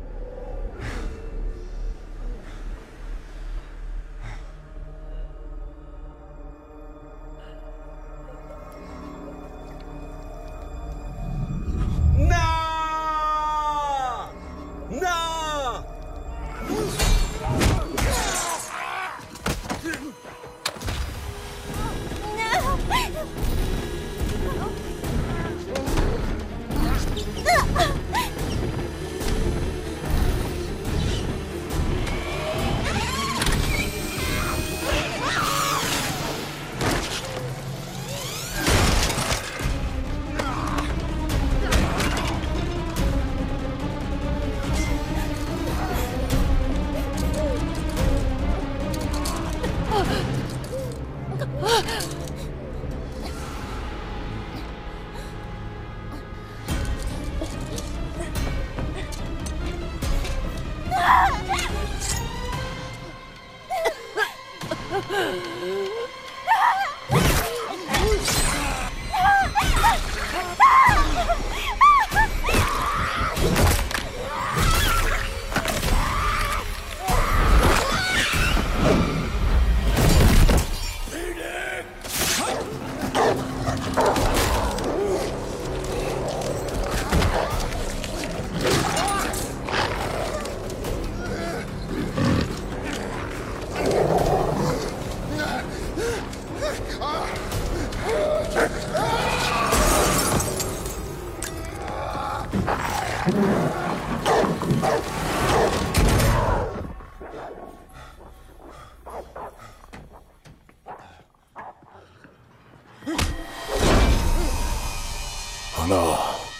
حالا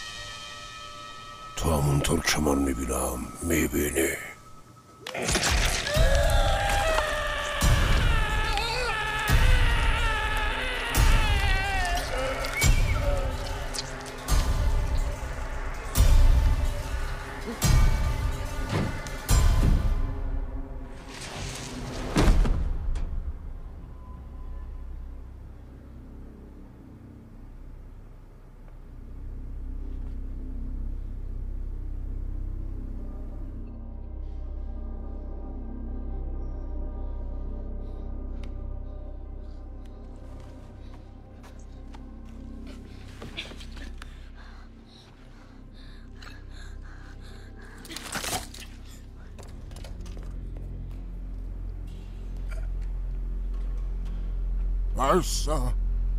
تو همونطور که من میبینم میبینی. بایستا.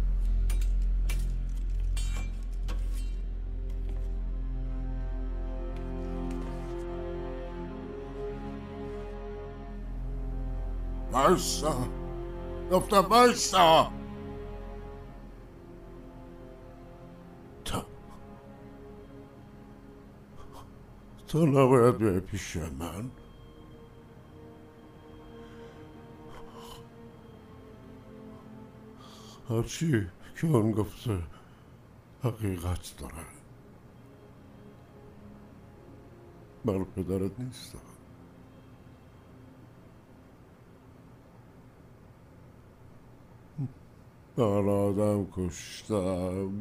بایستا. گفتم بایستا. تو نباید بیای پیش من. هرچی که اون گفته حقیقت داره. من پدرت نیستم. من آدم کشتم.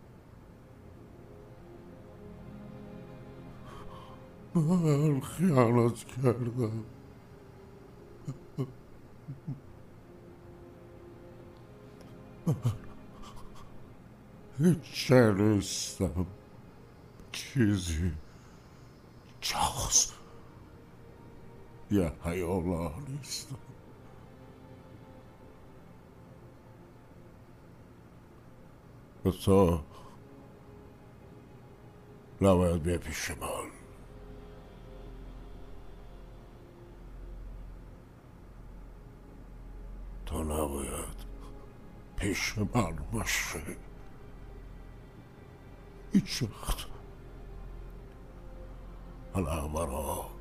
من خیانت کردم. هیچ نیستم. چیزی جز یه حیولا نیستم. و تو نباید بیا پیش من. تو نباید پیش من باشی هیچ وقت. حالا برا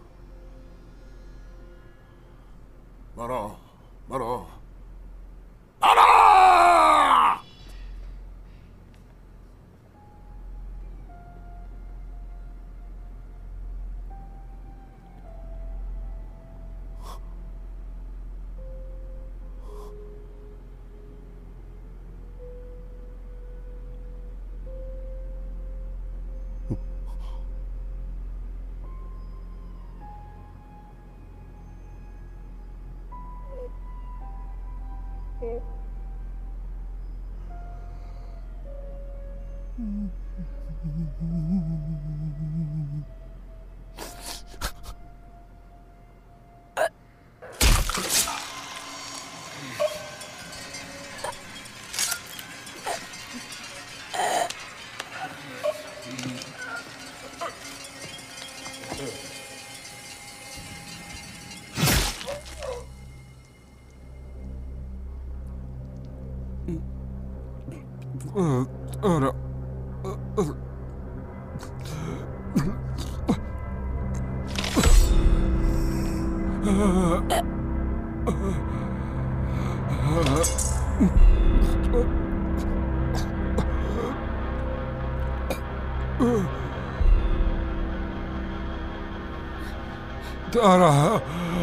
دارا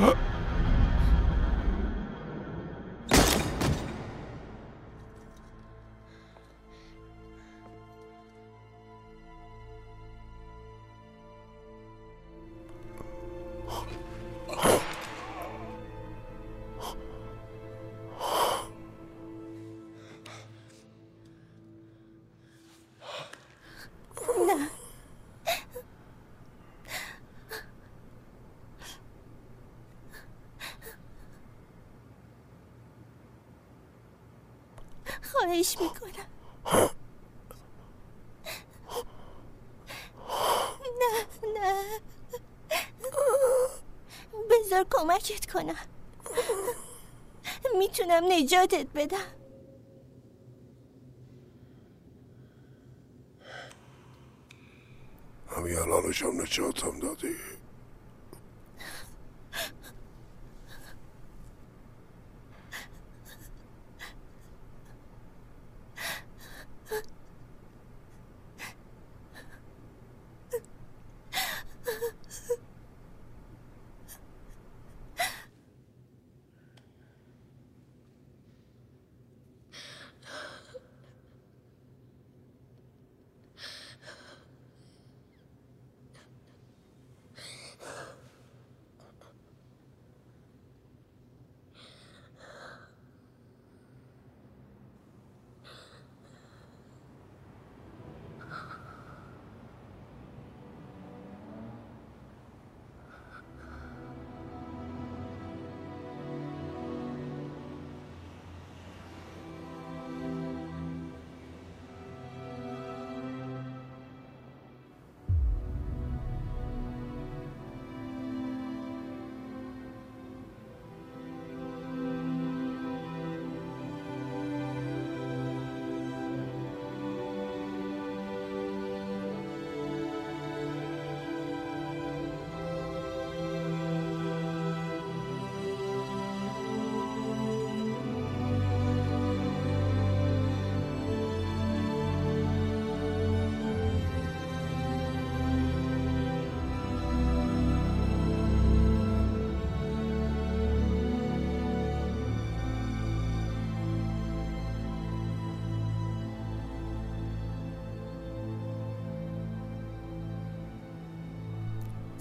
خواهش میکنم. نه بذار کمکت کنم. میتونم نجاتت بدم. همین الانشم نجاتم دادی.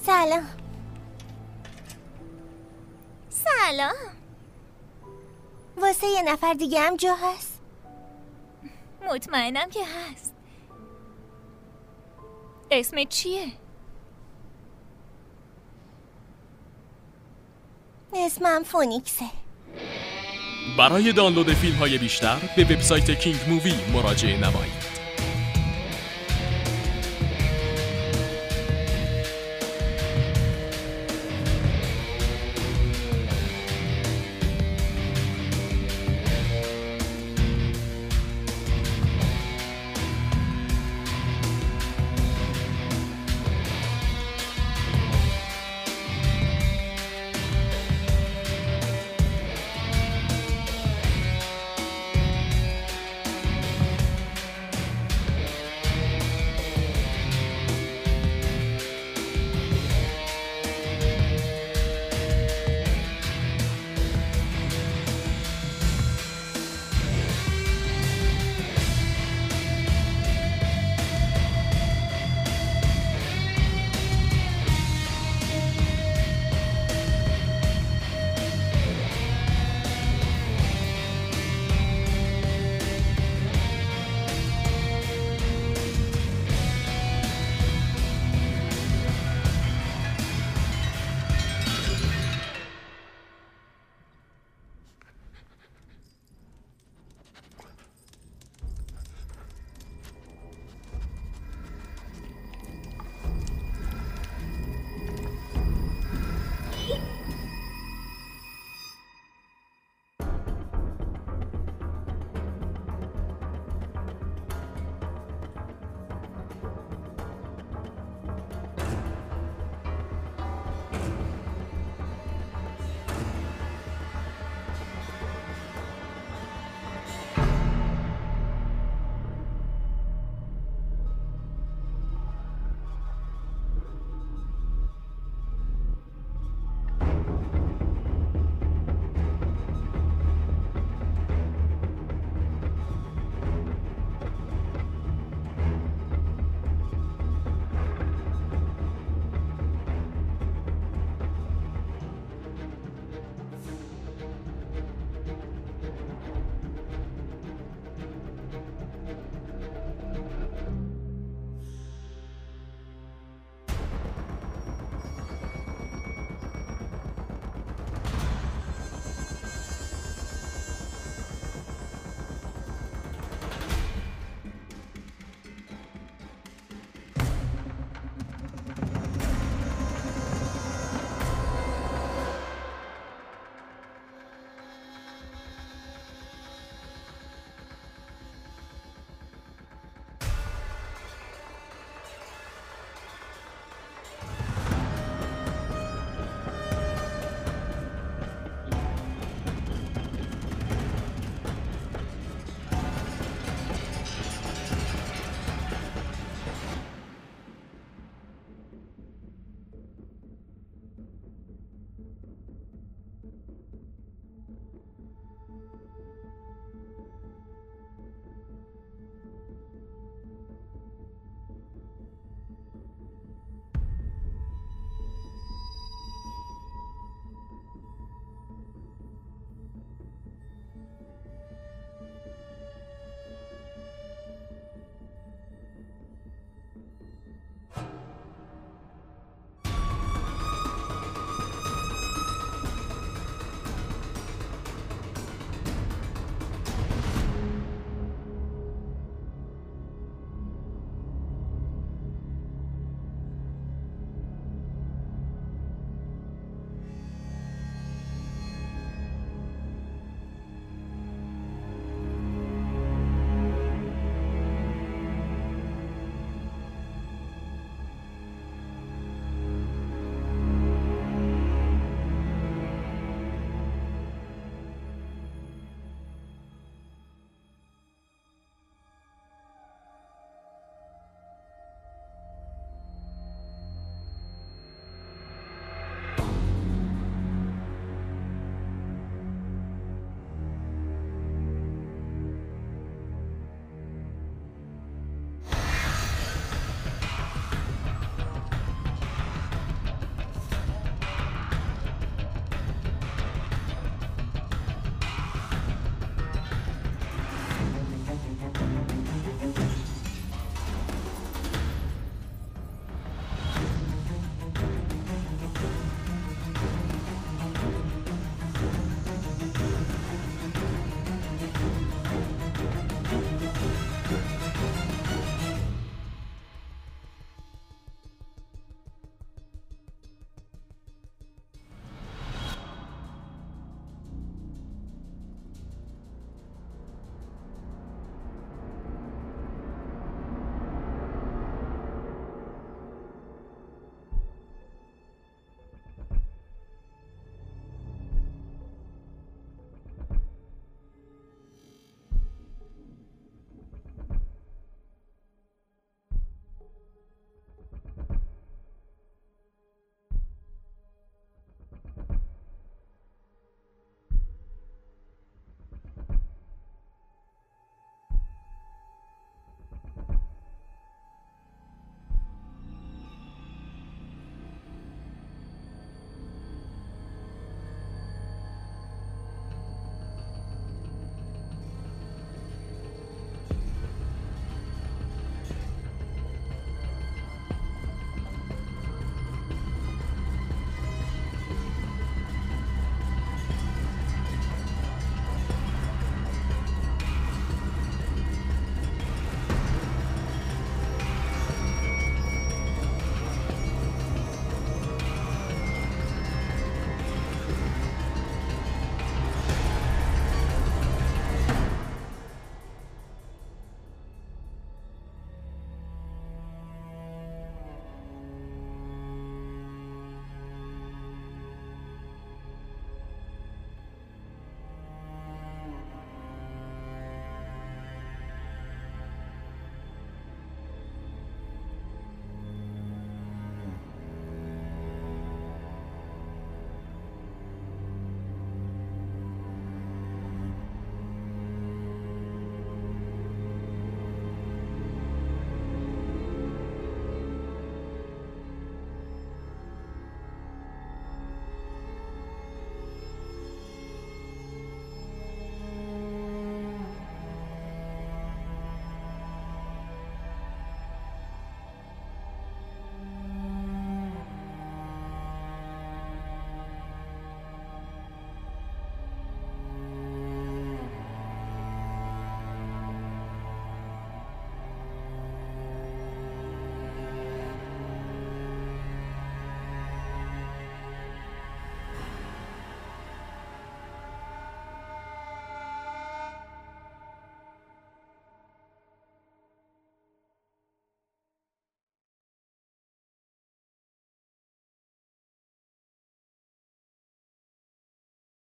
سلام. سلام. واسه یه نفر دیگه هم جا هست؟ مطمئنم که هست. اسمت چیه؟ اسمم فونیکسه. برای دانلود فیلم‌های بیشتر به وبسایت کینگ مووی مراجعه نمایید.